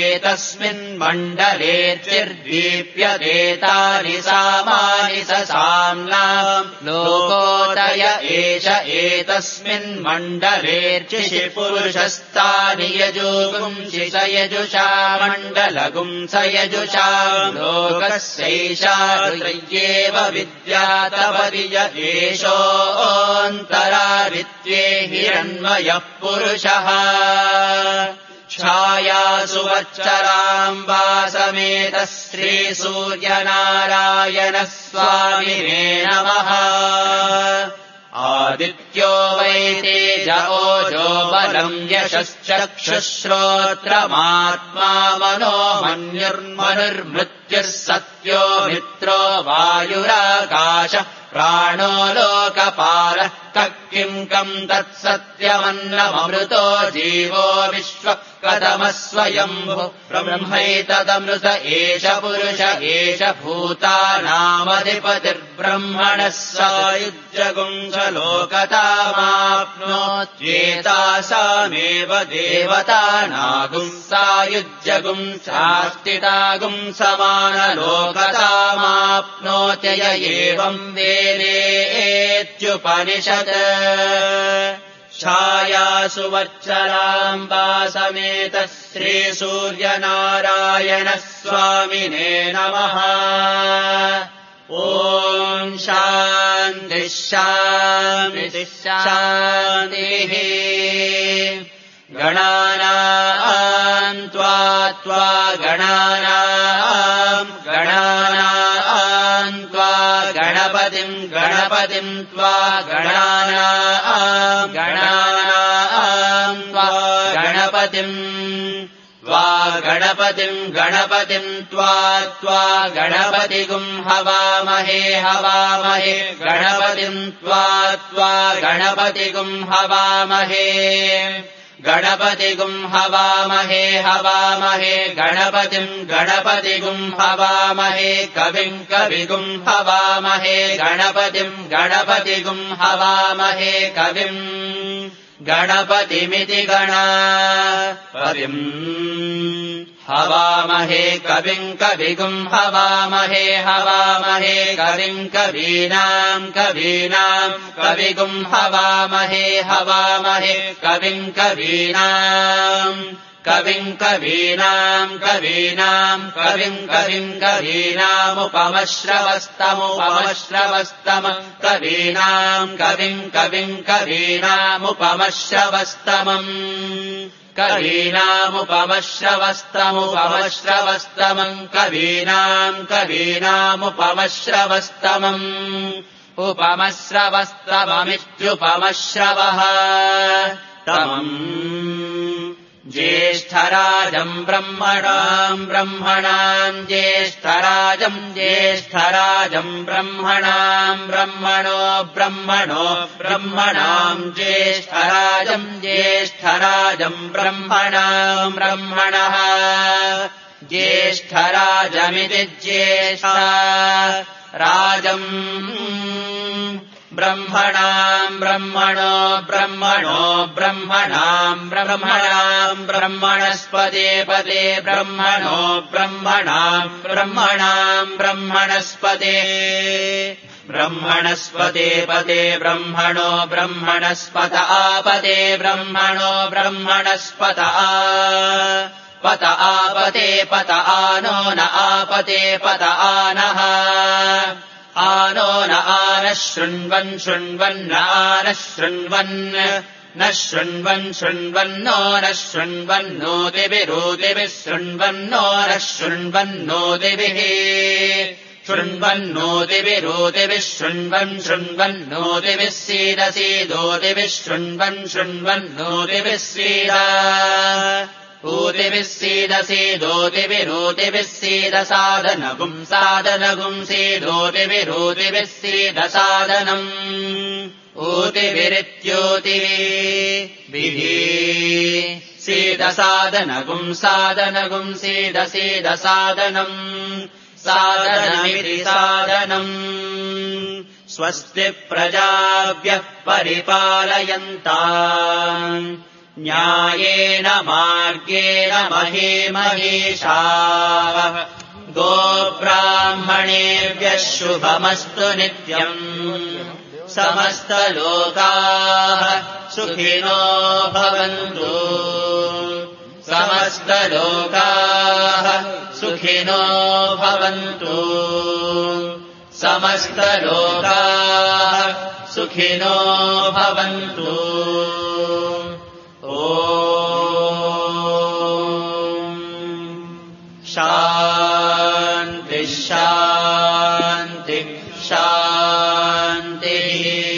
Speaker 3: एतस्मिन्मण्डलेऽर्चिर्दीप्यते सामानि ससाम्नाम् लोकोदय एष एतस्मिन्मण्डलेऽर्चिषि पुरुषस्तानि यजुगुंसि स यजुषा मण्डलगुम् स यजुषाम् लोकस्यैषा ऋय्येव विद्या तपदिय एषोऽन्तरारित्ये हिरण्मयः पुरुषः छायासु वच्चराम्बा समेतः श्रीसूर्यनारायणः स्वामिने नमः आदित्यो वै तेज ओजो बलम् यशश्चक्षुश्रोत्रमात्मा मनो मन्युर्मनुर्मृत्युः सत्यो मित्रो वायुराकाशः प्राणो लोकपालः किम् कम् तत्सत्यमन्नममृतो जीवो विश्व कथमः स्वयम्भु ब्रह्मैतदमृत एष पुरुष एष भूतानामधिपतिर्ब्रह्मणः सायुज्यगुंस लोकतामाप्नोत्येतासामेव देवतानागुम् सायुज्यगुम् चास्तितागुम् समानलोकतामाप्नोत्यय एवम् वेदेत्युपनिषत् छायासु वत्सलाम्बा समेतः श्रीसूर्यनारायणः स्वामिने नमः ॐ शान्तिः शान्तिः शान्तिः गणानाम् त्वा गणानाम् त्वा गणपतिम् त्वा गणानाम् त्वा गणपतिम् त्वा गणपतिगुम् हवामहे गणपतिम् त्वा गणपतिगुम् हवामहे गणपतिगुम् हवामहे गणपतिगुम् हवामहे कविगुम् हवामहे गणपतिगुम् हवामहे कविम् गणपतिमिति गणापतिम् हवामहे कविगुम् हवामहे कविम् कवीनाम् कविगुम् हवामहे कविम् कवीनामुपमश्रवस्तम कवीनाम् कवीनामुपमश्रवस्तमम् कवीनामुपमश्रवस्तमम् उपमश्रवस्तममित्युपमश्रवः तमम् ज्येष्ठराजम् ब्रह्मणाम् ज्येष्ठराजम् ब्रह्मणाम् ज्येष्ठराजम् ब्रह्मणः ज्येष्ठराजमिति ज्येष्ठा राजम् ब्रह्मणाम् ब्रह्मणस्पते पदे ब्रह्मणस्पते पदे ब्रह्मणो ब्रह्मणस्पत आपदे ब्रह्मणो ब्रह्मणस्पत पत आपते पत आनो न आपते पत आनः आनो न आनः शृण्वन् शृण्वन्न आनः शृण्वन् न शृण्वन् शृण्वन्नो न शृण्वन्नोतिभिरोतिभिः शृण्वन्नो न शृण्वन्नोतिभिः शृण्वन्नोतिभिरोतिभिः शृण्वन् शृण्वन्नोतिभिः सीदसीदोतिभिः शृण्वन् शृण्वन्नोतिभिः सीद ऊतिभिः सीदसीदोतिभिरोतिभिः सीदसादनगुम् सादनगुम् सीदोतिभिरोतिभिः सीदसादनम् ऊतिभिरित्योतिभिः सीदसादनगुम् सादनगुम् सीदसीदसादनम् सादनमिति सादनम् स्वस्ति प्रजाभ्यः परिपालयन्ताम् न्यायेन मार्गेण महीमहीषाः गोब्राह्मणेभ्यः शुभमस्तु नित्यम् समस्तलोकाः सुखिनो भवन्तु समस्तलोकाः सुखिनो भवन्तु समस्तलोकाः सुखिनो भवन्तु ॐ शान्ति शान्ति शान्तिः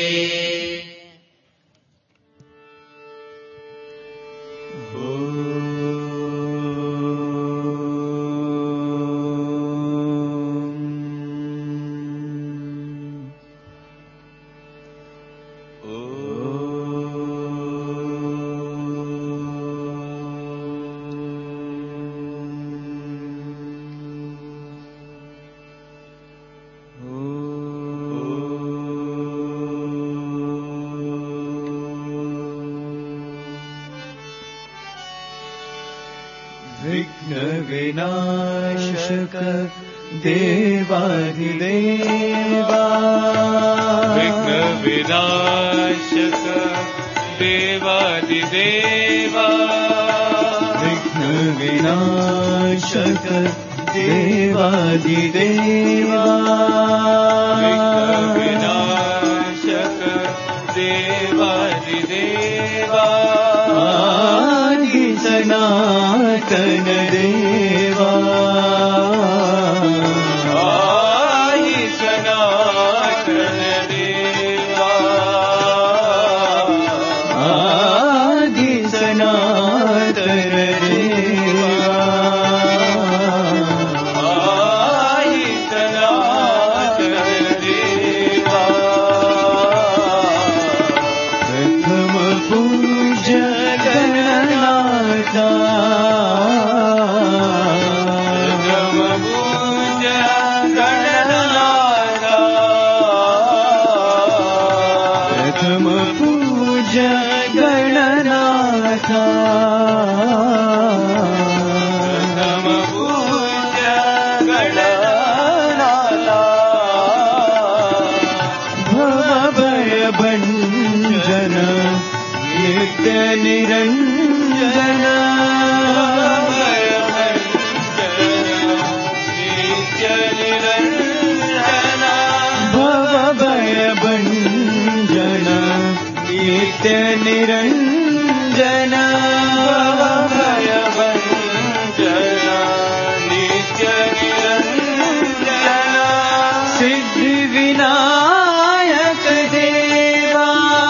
Speaker 2: विघ्नविनाशक देवाधिदेवा
Speaker 4: विघ्नविनाशक देवाधिदेवा
Speaker 2: विघ्नविनाशक देवाधिदेवा
Speaker 4: विघ्नविनाशक देवाधिदेवा
Speaker 2: आदि सनातन देवा
Speaker 4: आदि सनातन देवा
Speaker 2: आदि सनातन देवा
Speaker 4: आदि सनातन देवा
Speaker 2: प्रथम पूज्य गणनाथा प्रथम पूज्य गणनाथा
Speaker 4: प्रथम पूज्य गणनाथा
Speaker 2: भवभयभञ्जन नित्य निरञ्जन भवभयभञ्जन नित्य निरञ्जन
Speaker 4: भवभयभञ्जन नित्य निरञ्जन
Speaker 2: सिद्धिविनायक देवा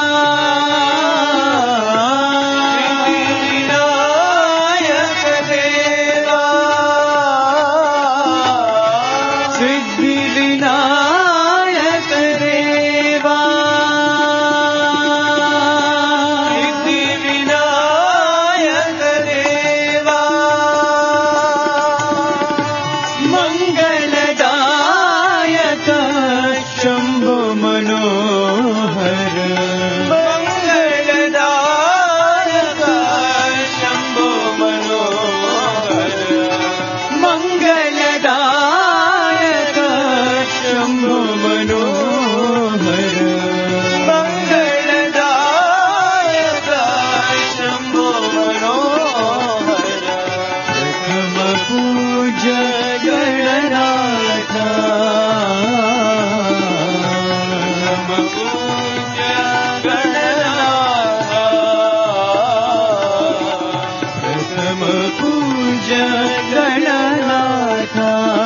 Speaker 4: सिद्धिविनायक देवा
Speaker 2: सिद्धिविनायक देवा
Speaker 4: गणनाथ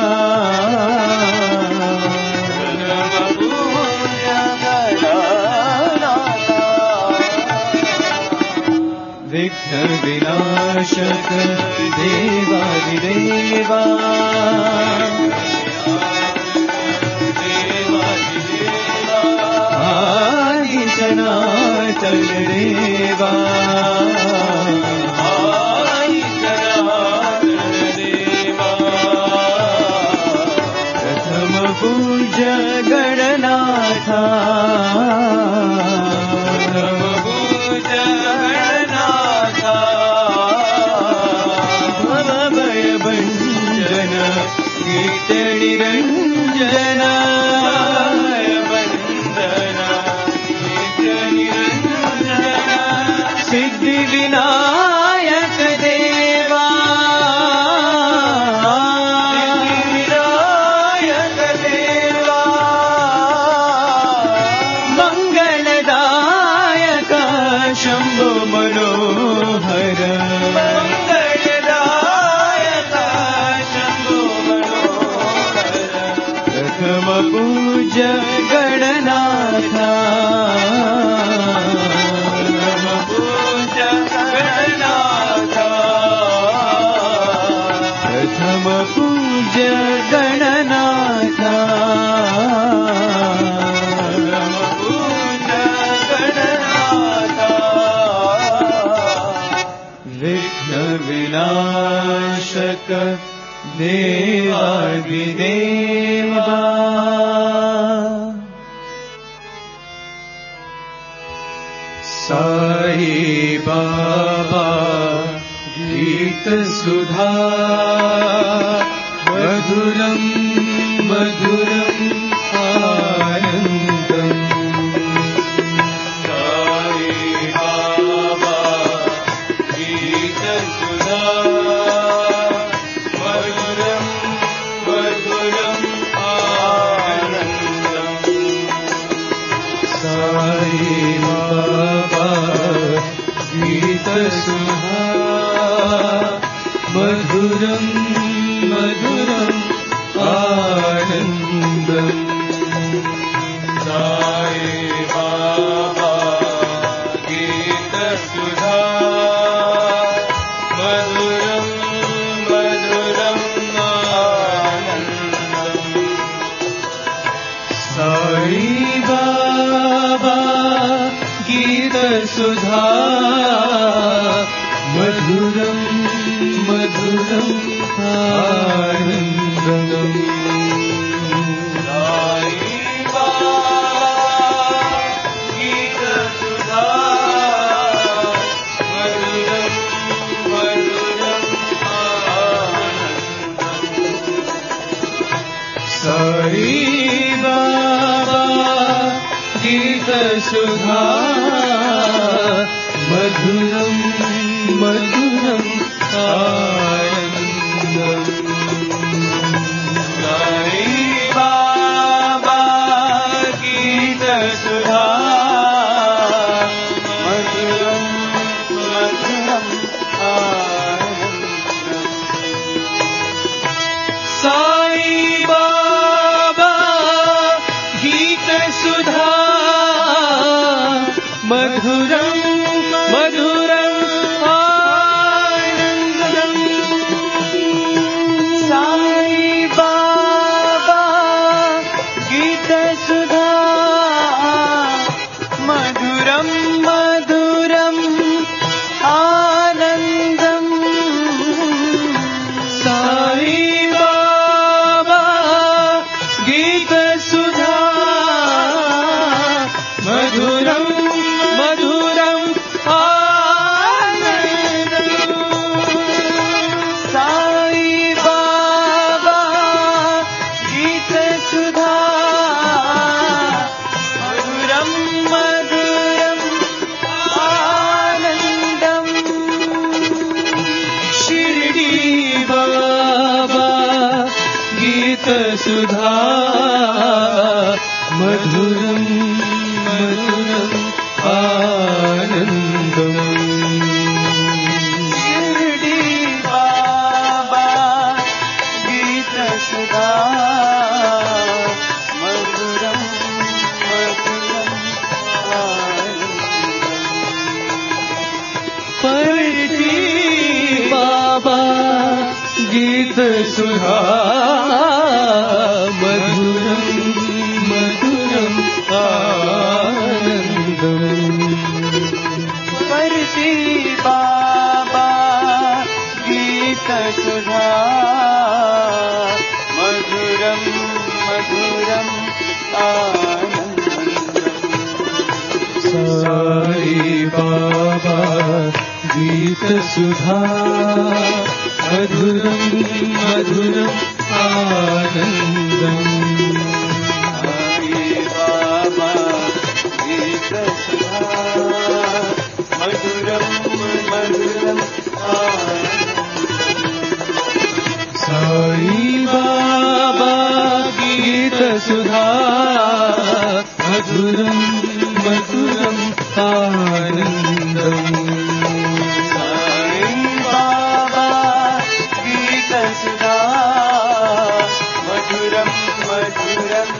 Speaker 4: विघ्न विनाशक देवादिदेवा आदि सनातन देवा प्रथम पूज्य गणनाथ भवभयभञ्जन गीतनिरञ्जन सिद्धिविनायक देवा मंगलदायक शंभो मनोहर मंगलदायक शंभो मनोहर प्रथम पूज्य गणनाथ प्रथम पूज्य गणनाथ विघ्न विनाशक देवादिदेवा साई बाबा गीत सुधा मधुरम मधुरम आनंदम साई बाबा गीत सुधा मधुरम मधुरम आनंदम साई बाबा गीत सुधा मधुरम मधुरम आनंदम साई बाबा गीत सुधा मधुरम मधुरम आनंदम साई बाबा गीत सुधा मधुरम मधुरम आनंदम साई बाबा गीत सुधा मधुरम मधुरम आनंदम साई बाबा गीत सुधा मधुरम मधुरम आनंदम साई बाबा गीत सुधा मधुरम मधुरम आनंदम साई बाबा गीत सुधा मधुरम मधुरम आनंदम साई बाबा गीत सुधा मधुरम मधुरम आनंदम साई बाबा गीत सुधा मधुरम मधुरम आनंदम साई बाबा गीत सुधा मधुरम मधुरम आनंदम शिरडी बाबा गीत सुधा मधुरम मधुरम आनंदम शिरडी बाबा गीतसुधा मधुरं मधुरं आनन्दम्
Speaker 3: वर्षी बाबा गीतसुधा मधुरं मधुरम् आनन्दम्
Speaker 4: साई बाबा गीतसुधा मधुरं मधुरम् आनन्दम्
Speaker 3: साई बाबा गीतसुधा मधुरं मधुरम् आनन्दम्
Speaker 4: साई बाबा गीतसुधा मधुरं मधुरम् आनन्दम्
Speaker 3: साई बाबा गीतसुधा मधुरं मधुरम्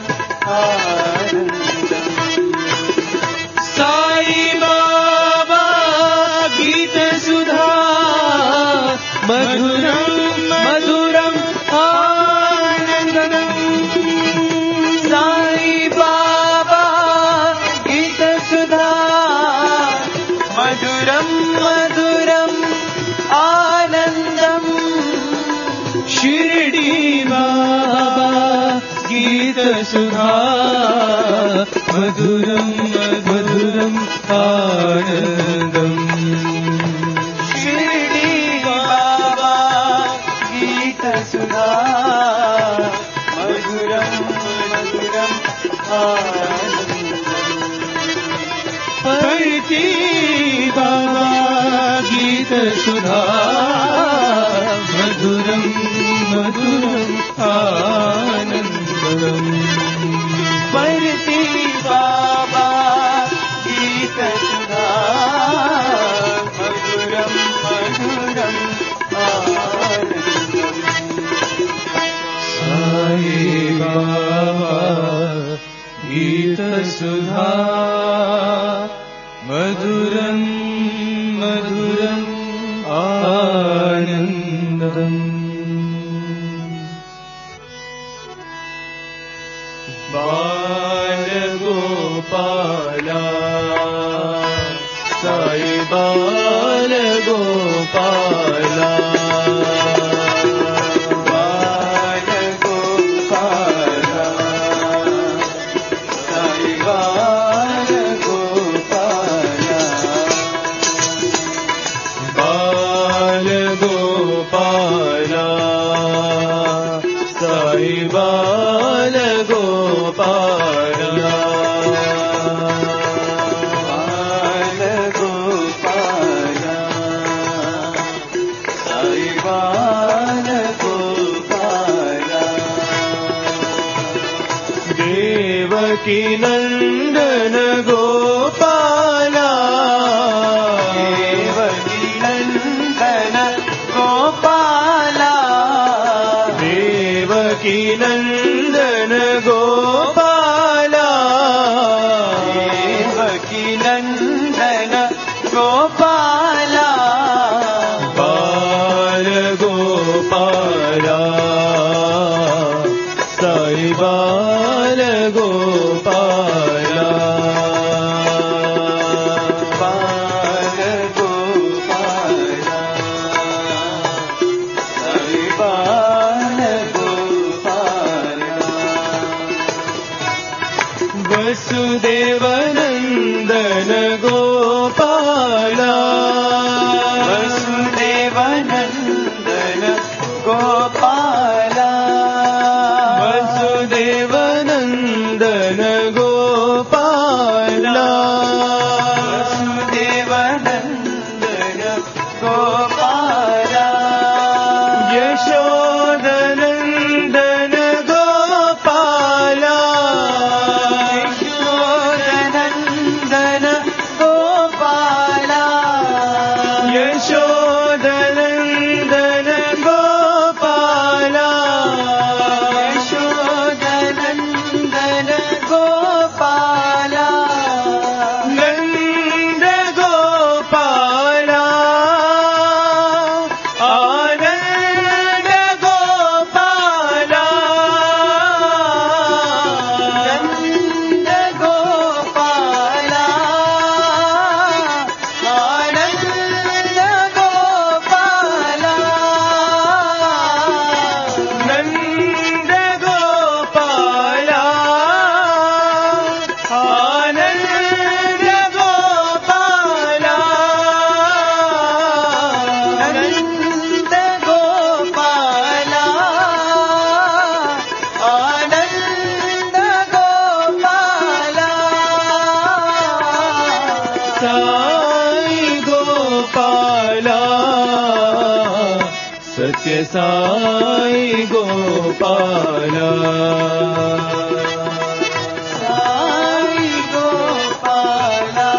Speaker 3: आनन्दम्
Speaker 4: साई बाबा गीतसुधा मधुरं मधुरम् आनन्दम्
Speaker 3: साई बाबा गीतसुधा मधुरं मधुरम् आनन्दम्
Speaker 4: शिरडी बाबा गीतसुधा मधुरं मधुरम् आनन्दम्
Speaker 3: शिरडी बाबा गीतसुधा मधुरं मधुरम् आनन्दम्
Speaker 4: हरिति बाबा गीतसुधा मधुरं मधुरम् आनन्दम्
Speaker 3: वर्षी बाबा गीतसुधा मधुरं मधुरम् आनन्दम्
Speaker 4: साई बाबा गीतसुधा मधुरं मधुरम् आनन्दम् बालगोपाला साई बालगोपाला
Speaker 3: बालगोपाला साई बालगोपाला
Speaker 4: बालगोपाला साई बालगोपाला
Speaker 3: बालगोपाला साई बालगोपाला
Speaker 4: देवकी नंदन गोपाला
Speaker 3: देवकी नंदन गोपाला
Speaker 4: देवकी नंदन गोपाला
Speaker 3: देवकी नंदन गोपाला
Speaker 4: बालगोपाला साई बालगोपाला
Speaker 3: बालगोपाला साई बालगोपाला
Speaker 4: वसुदेव नंदन गोपाला
Speaker 3: वसुदेव नंदन गोपाला
Speaker 4: वसुदेव नंदन गोपाला
Speaker 3: वसुदेव नंदन गोपाला
Speaker 4: यशोदनंदन गोपाला
Speaker 3: यशोदनंदन
Speaker 4: साई गोपाला
Speaker 3: साई गोपाला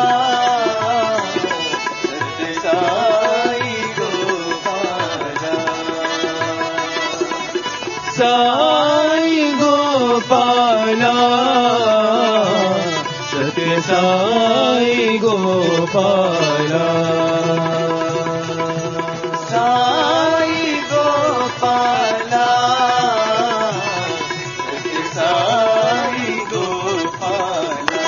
Speaker 3: साई गोपाला
Speaker 4: साई गोपाला सत्य साई गोपाला
Speaker 3: साई गोपाला सत्य साई गोपाला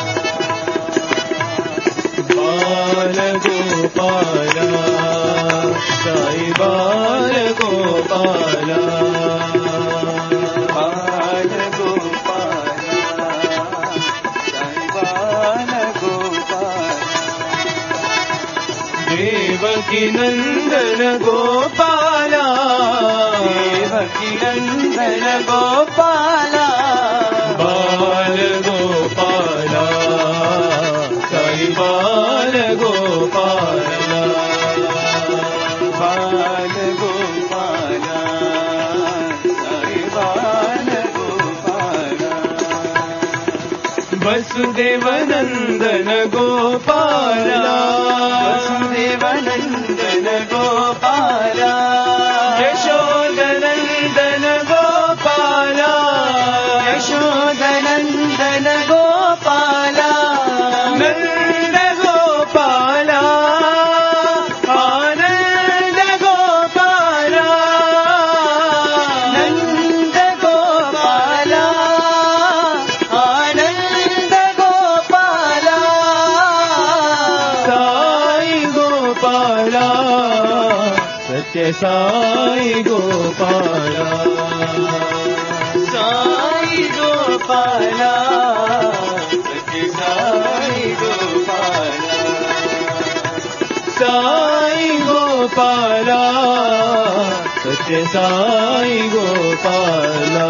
Speaker 4: बाल गोपाला साई बाल गोपाला
Speaker 3: बाल गोपाला साई बाल गोपाला
Speaker 4: देवकी नंदन गोपाला
Speaker 3: देवकी नंदन गोपाला
Speaker 4: बाल गोपाला साई बाल गोपाला
Speaker 3: बाल गोपाला साई बाल गोपाला
Speaker 4: वसुदेव नंदन गोपाला
Speaker 3: वसुदेव नंदन गोपाला
Speaker 4: यशोदनंदन गोपाला
Speaker 3: यशोदनंदन गोपाला
Speaker 4: नंद गोपाला आनंद गोपाला
Speaker 3: नंद गोपाला आनंद गोपाला
Speaker 4: साई गोपाला सत्य साई गोपाला
Speaker 3: साई गोपाला सत्य साई गोपाला
Speaker 4: साई गोपाला सत्य साई गोपाला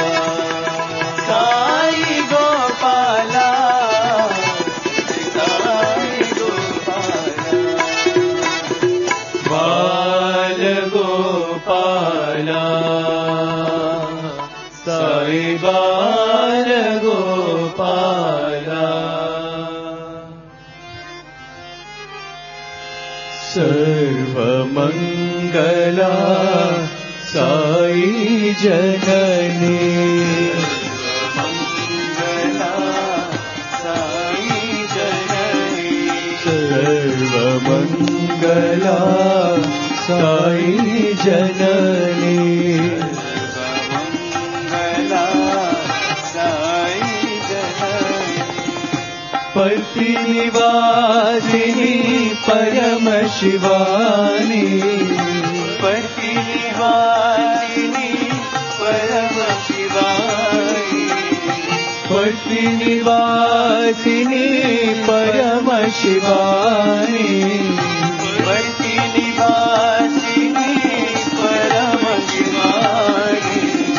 Speaker 3: साई गोपाला साई गोपाला
Speaker 4: बाल गोपाला साई बाल गोपाला सर्वमंगला साई जननी
Speaker 3: मंगला साई जननी
Speaker 4: सर्वमंगला साई जननी
Speaker 3: मंगला साई जननी
Speaker 4: पतिनिवासिनी परम शिवानी
Speaker 3: पतिनिवासिनी परम शिवानी
Speaker 4: पतिनिवासिनी परम शिवानी
Speaker 3: पतिनिवासिनी परम शिवानी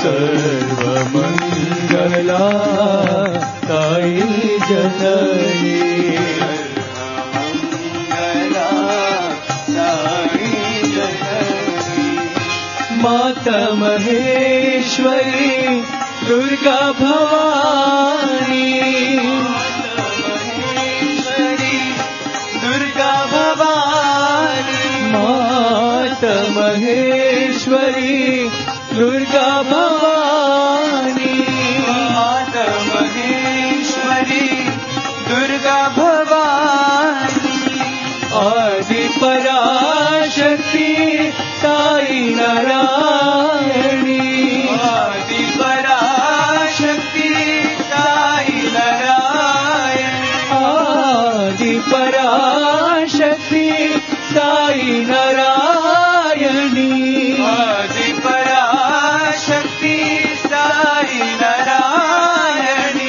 Speaker 4: सर्वमंगला साई जननी
Speaker 3: मंगला साई जननी
Speaker 4: माता महेश्वरी दुर्गा भवानी
Speaker 3: महेश्वरी दुर्गा भवानी
Speaker 4: माता महेश्वरी दुर्गा भवानी
Speaker 3: माता महेश्वरी दुर्गा भवानी
Speaker 4: आदि पराशक्ति साई नारायणी
Speaker 3: आदि पराशक्ति साई नारायणी
Speaker 4: आदि पराशक्ति साई नारायणी
Speaker 3: आदि पराशक्ति साई नारायणी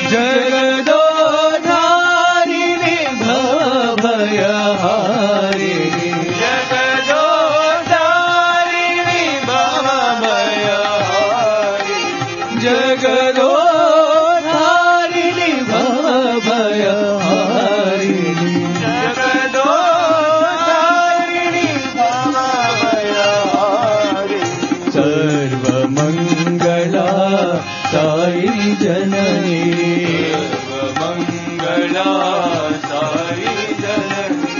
Speaker 4: जगदोधारिणी भवभयहारिणी
Speaker 3: जगदोधारिणी भवभयहारिणी
Speaker 4: जगदोधारिणी भवभयहारिणी
Speaker 3: जगदोधारिणी भवभयहारिणी
Speaker 4: सर्वमङ्गला साई जननी सर्वमङ्गला साई जननी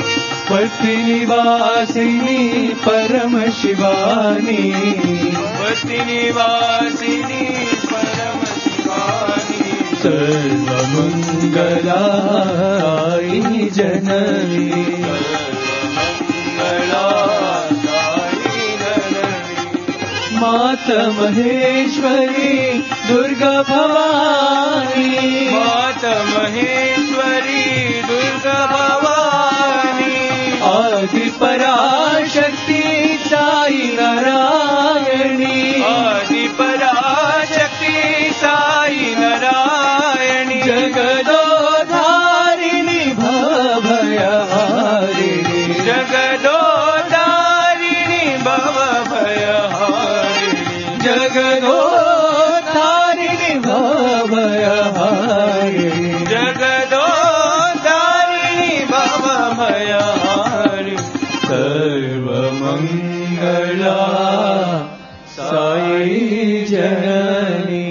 Speaker 4: पतिनिवासिनी परमशिवानी पतिनिवासिनी परमशिवानी सर्वमङ्गला साई जननी सर्वमङ्गला माता महेश्वरी दुर्गा भवानी माता महेश्वरी दुर्गा भवानी आदि पराशक्ति साई नारायणी आदि पराशक्ति साई नारायणी जगदोधारिणी भवभयहारिणी जगदोधारिणी भवभयहारिणी जगदोधारिणी भवभयहारिणी जगदोधारिणी भवभयहारिणी सर्वमङ्गला साई जननी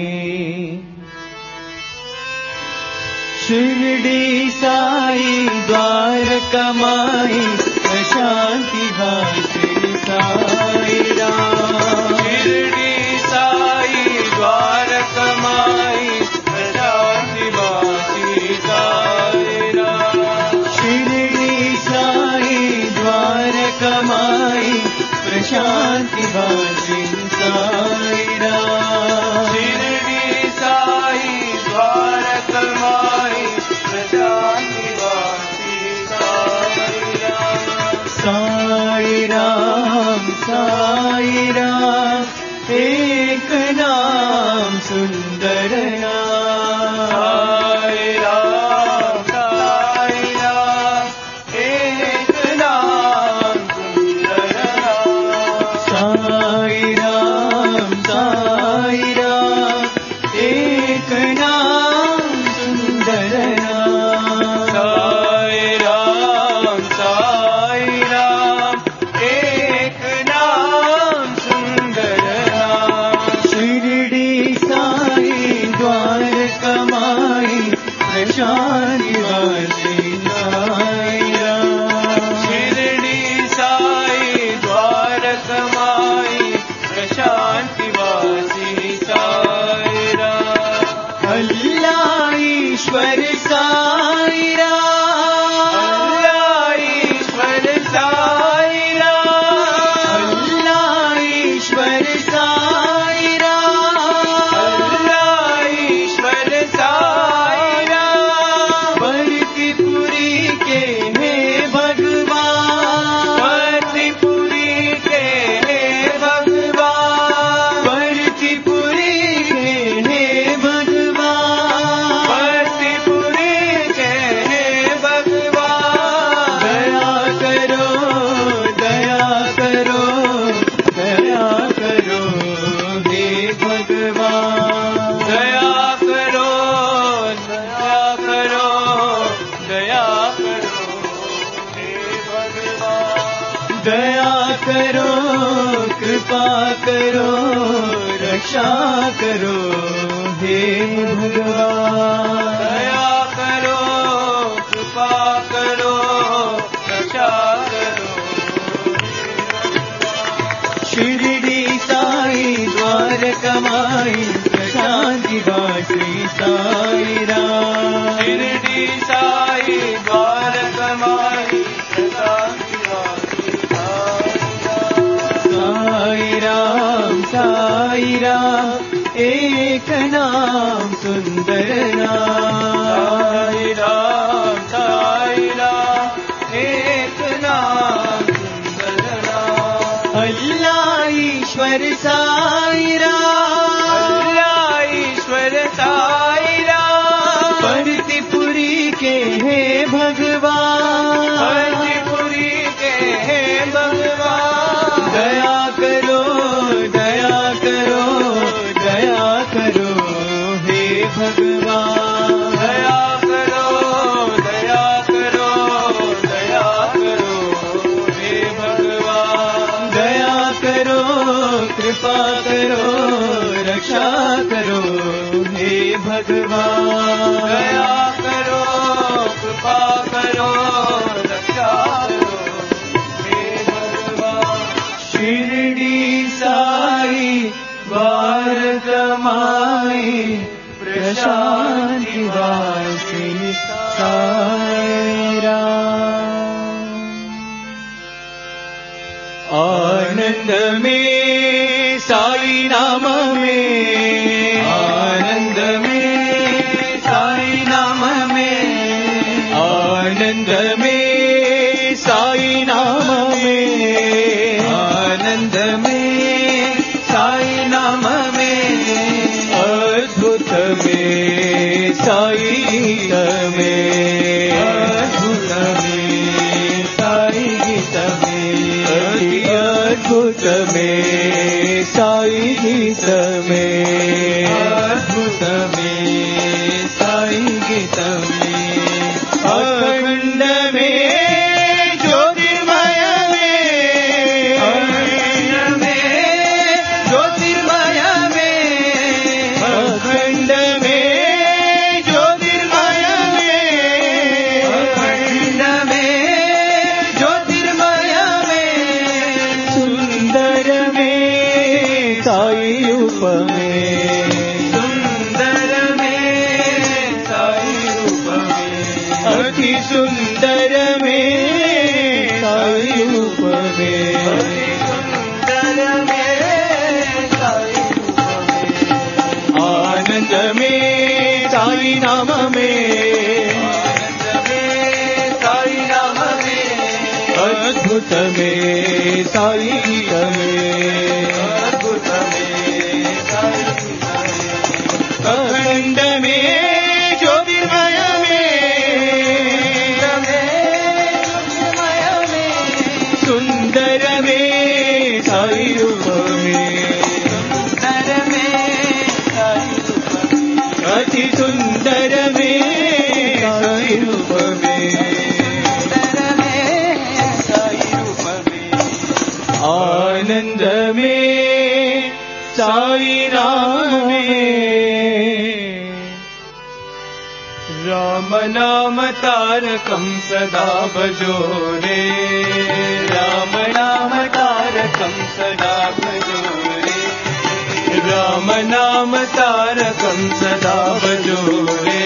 Speaker 4: शिरडी साई द्वारकमाई प्रशांति भाषे साई राम शिरडी साई द्वारकमाई प्रशांति भाषे साई राम शिरडी साई द्वारकमाई प्रशांति भाषे साई राम शिरडी साई द्वारकमाई प्रशांति भाषे साई राम साई राम एक नाम सुंदर नाम साई राम एक नाम सुंदर नाम साई राम एक नाम सुंदर नाम साई राम एक नाम सुंदर नाम शिरडी साई द्वारकमाई प्रशांति भाषे साई राम शिरडी साई द्वारकमाई प्रशांति भाषे साई राम अल्लाह ईश्वर साई राम अल्लाह ईश्वर साई राम अल्लाह ईश्वर साई राम अल्लाह ईश्वर साई राम भरतीपुरी के हे भगवान भरतीपुरी के हे भगवान भरतीपुरी के हे भगवान भरतीपुरी के हे भगवान दया करो दया करो दया करो हे भगवान दया करो दया करो दया करो हे भगवान दया करो कृपा करो रक्षा करो हे भगवान दया करो कृपा करो रक्षा करो शिरडी साई द्वारकमाई प्रशांति भाषे साई राम शिरडी साई द्वारकमाई प्रशांति भाषे साई राम एक नाम सुंदर नाम साई राम एक नाम सुंदर नाम अल्लाह ईश्वर साई राम अल्लाह ईश्वर साई राम भरतीपुरी के हे भगवान भरतीपुरी के हे भगवान दया करो दया करो दया करो हे भगवान दया करो दया करो दया करो हे भगवान दया करो कृपा करो रक्षा करो हे भगवान, दया करो कृपा करो रक्षा करो हे भगवान। शिरडी साई द्वारक माई प्रशांति वासिनी साई राम। आनंद में साई नाम में, आनंद में साई नाम में, आनंद में साई नाम में, आनंद में साई नाम में, अद्भुत में साई गीत में, अद्भुत में साई गीत में, अद्भुत में साई गीत में, अद्भुत में साई गीत में, अखंड में ज्योतिर्मय में, अखंड में ज्योतिर्मय में, अखंड में ज्योतिर्मय में, अखंड में ज्योतिर्मय में, सुंदर में साई रूप में, सुंदर में साई रूप में, अति सुंदर में साई रूप में, अति सुंदर में साई रूप में, आनंद में साई नाम में, आनंद में साई नाम में, अद्भुत में साई गीत में, अद्भुत में साई गीत में, अखंड में ज्योतिर्मय में, ज्योतिर्मय में, सुंदर में साई रूप में, सुंदर में साई रूप में, अति सुंदर में साई रूप में, सुंदर में साई रूप में, आनंद में साई नाम में। राम नाम तारकं सदा भजो रे, राम नाम तारकं सदा भजो रे, राम नाम तारकं सदा भजो रे,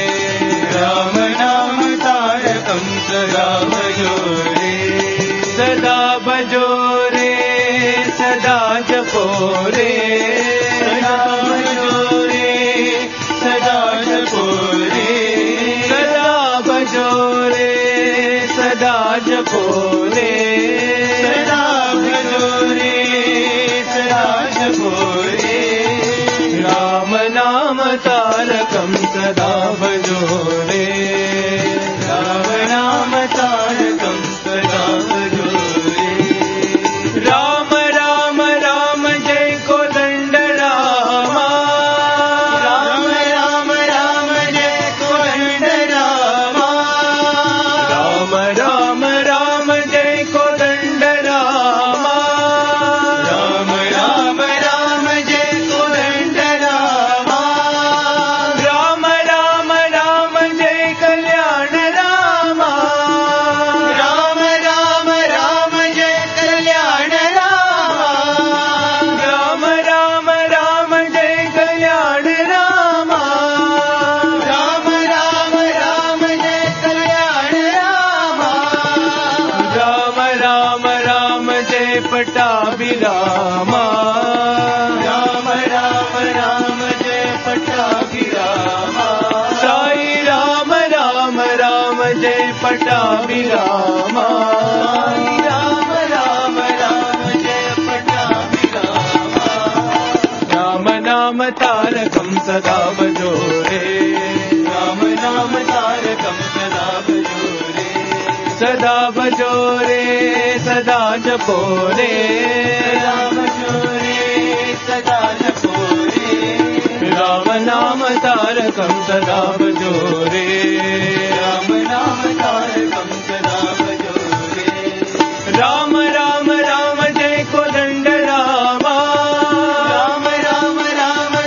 Speaker 4: राम नाम तारकं सदा भजो रे, सदा भजो रे सदा जपो रे, सदा भजो रे सदा जपो रे, सदा भजो रे सदा जपो रे, सदा भजो रे सदा जपो रे, राम नाम तारकं सदा भजो रे, राम नाम तारकं सदा भजो रे, राम राम राम जय कोदंड रामा, राम राम राम जय कोदंड रामा, राम राम राम जय कोदंड रामा, राम राम राम जय कोदंड रामा, राम राम राम जय कल्याण रामा, राम राम राम जय कल्याण रामा, राम राम राम जय कल्याण रामा, राम राम राम जय कल्याण रामा, राम राम राम जय पट्टाभिरामा, राम राम राम जय पट्टाभिरामा, साई राम राम राम जय पट्टाभिरामा, साई राम राम राम जय पट्टाभिरामा, राम नाम तारकं सदा भजो रे, राम नाम तारकं सदा भजो रे, सदा भजो रे सदा जपो रे, सदा भजो रे सदा जपो रे, राम नाम तारकं सदा भजो रे, राम नाम तारकं सदा भजो रे, राम राम राम जय कोदंड रामा, राम राम राम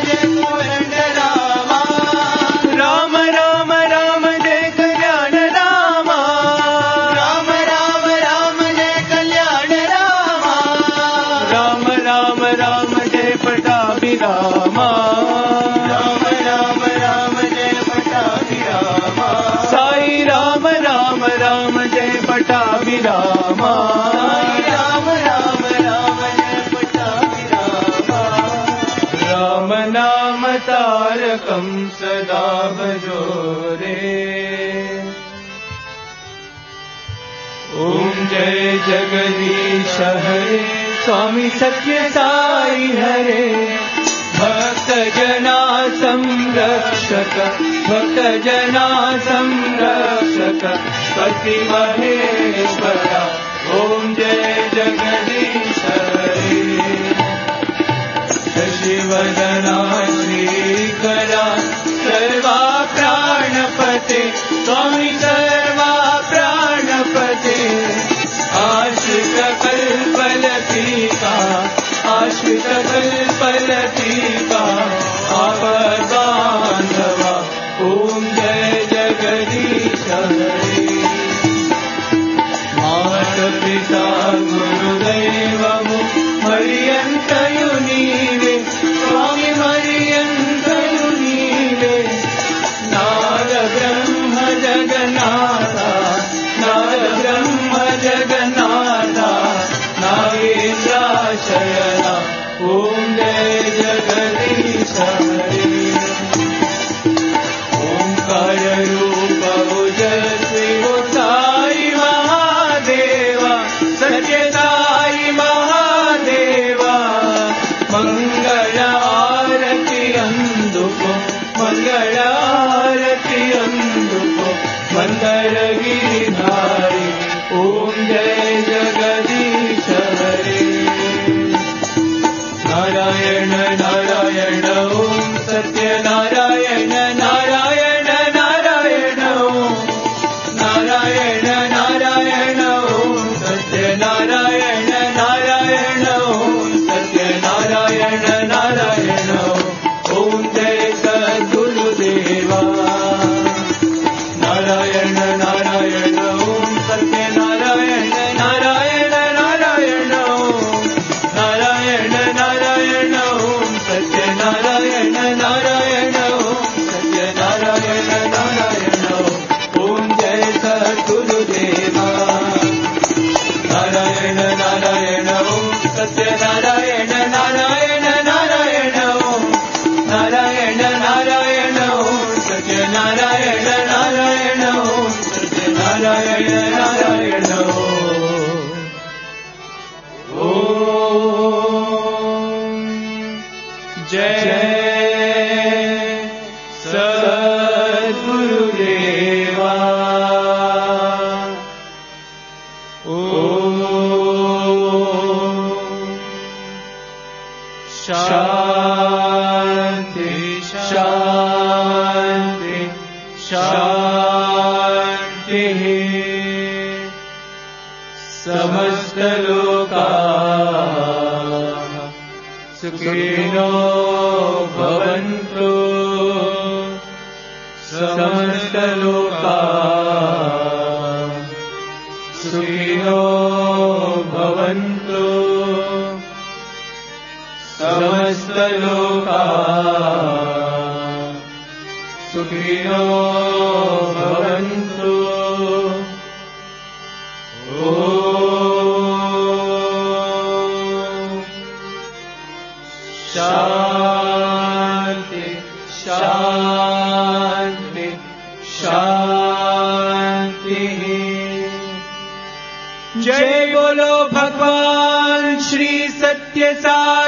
Speaker 4: राम नाम तारकं सदा भजो रे। ओम जय जगदीश हरे स्वामी सत्य साई हरे। भक्त जना संरक्षक भक्त जना संरक्षक पति महेश्वरा। ओम जय जगदीश हरे। शशिवदना श्रीकरा सर्वा प्राणपते स्वामी सर्वा प्राणपते। आश्रित कल्पलतिका आश्रित कल्पलतिका आपद्बान्धवा। ओम जय जगदीश हरे। माता-पिता गुरुदैवमु मरियन्तयु नीवे स्वामी मरियन्तयु नीवे। नाद ब्रह्म जगन्नाथा नाद ब्रह्म जगन्नाथा नागेन्द्राशयना। ओम जय जगदीश हरे। ओंकार रूप ओजस्वी वो साई महादेवा सत्य साई महादेवा। मंगल आरती अंदुको मंगल आरती अंदुको मंदर गिरिधारी। ओम जय जगदीश हरे। नारायण नारायण ओम सत्य नारायण नारायण नारायण ओम नारायण नारायण ओम सत्य नारायण नारायण ओम सत्य नारायण नारायण ओम जय सद्गुरुदेवा। नारायण नारायण ओम सत्य नारायण नारायण नारायण ओम नारायण नारायण ओम सत्य नारायण नारायण ओम सत्य नारायण नारायण ओम जय सद्गुरुदेवा। नारायण नारायण ओम सत्य नारायण नारायण नारायण ओम नारायण नारायण ओम सत्य नारायण नारायण ओम सत्य नारायण नारायण ओम जय सद्गुरुदेवा। ओम शांति शांति शांति। समस्त लोकाः सुखिनो भवन्तु। समस्त लोकाः सुखिनो भवन्तु। समस्त लोकाः सुखिनो भवन्तु। शांति शांति शांति। जय बोलो भगवान श्री सत्य साई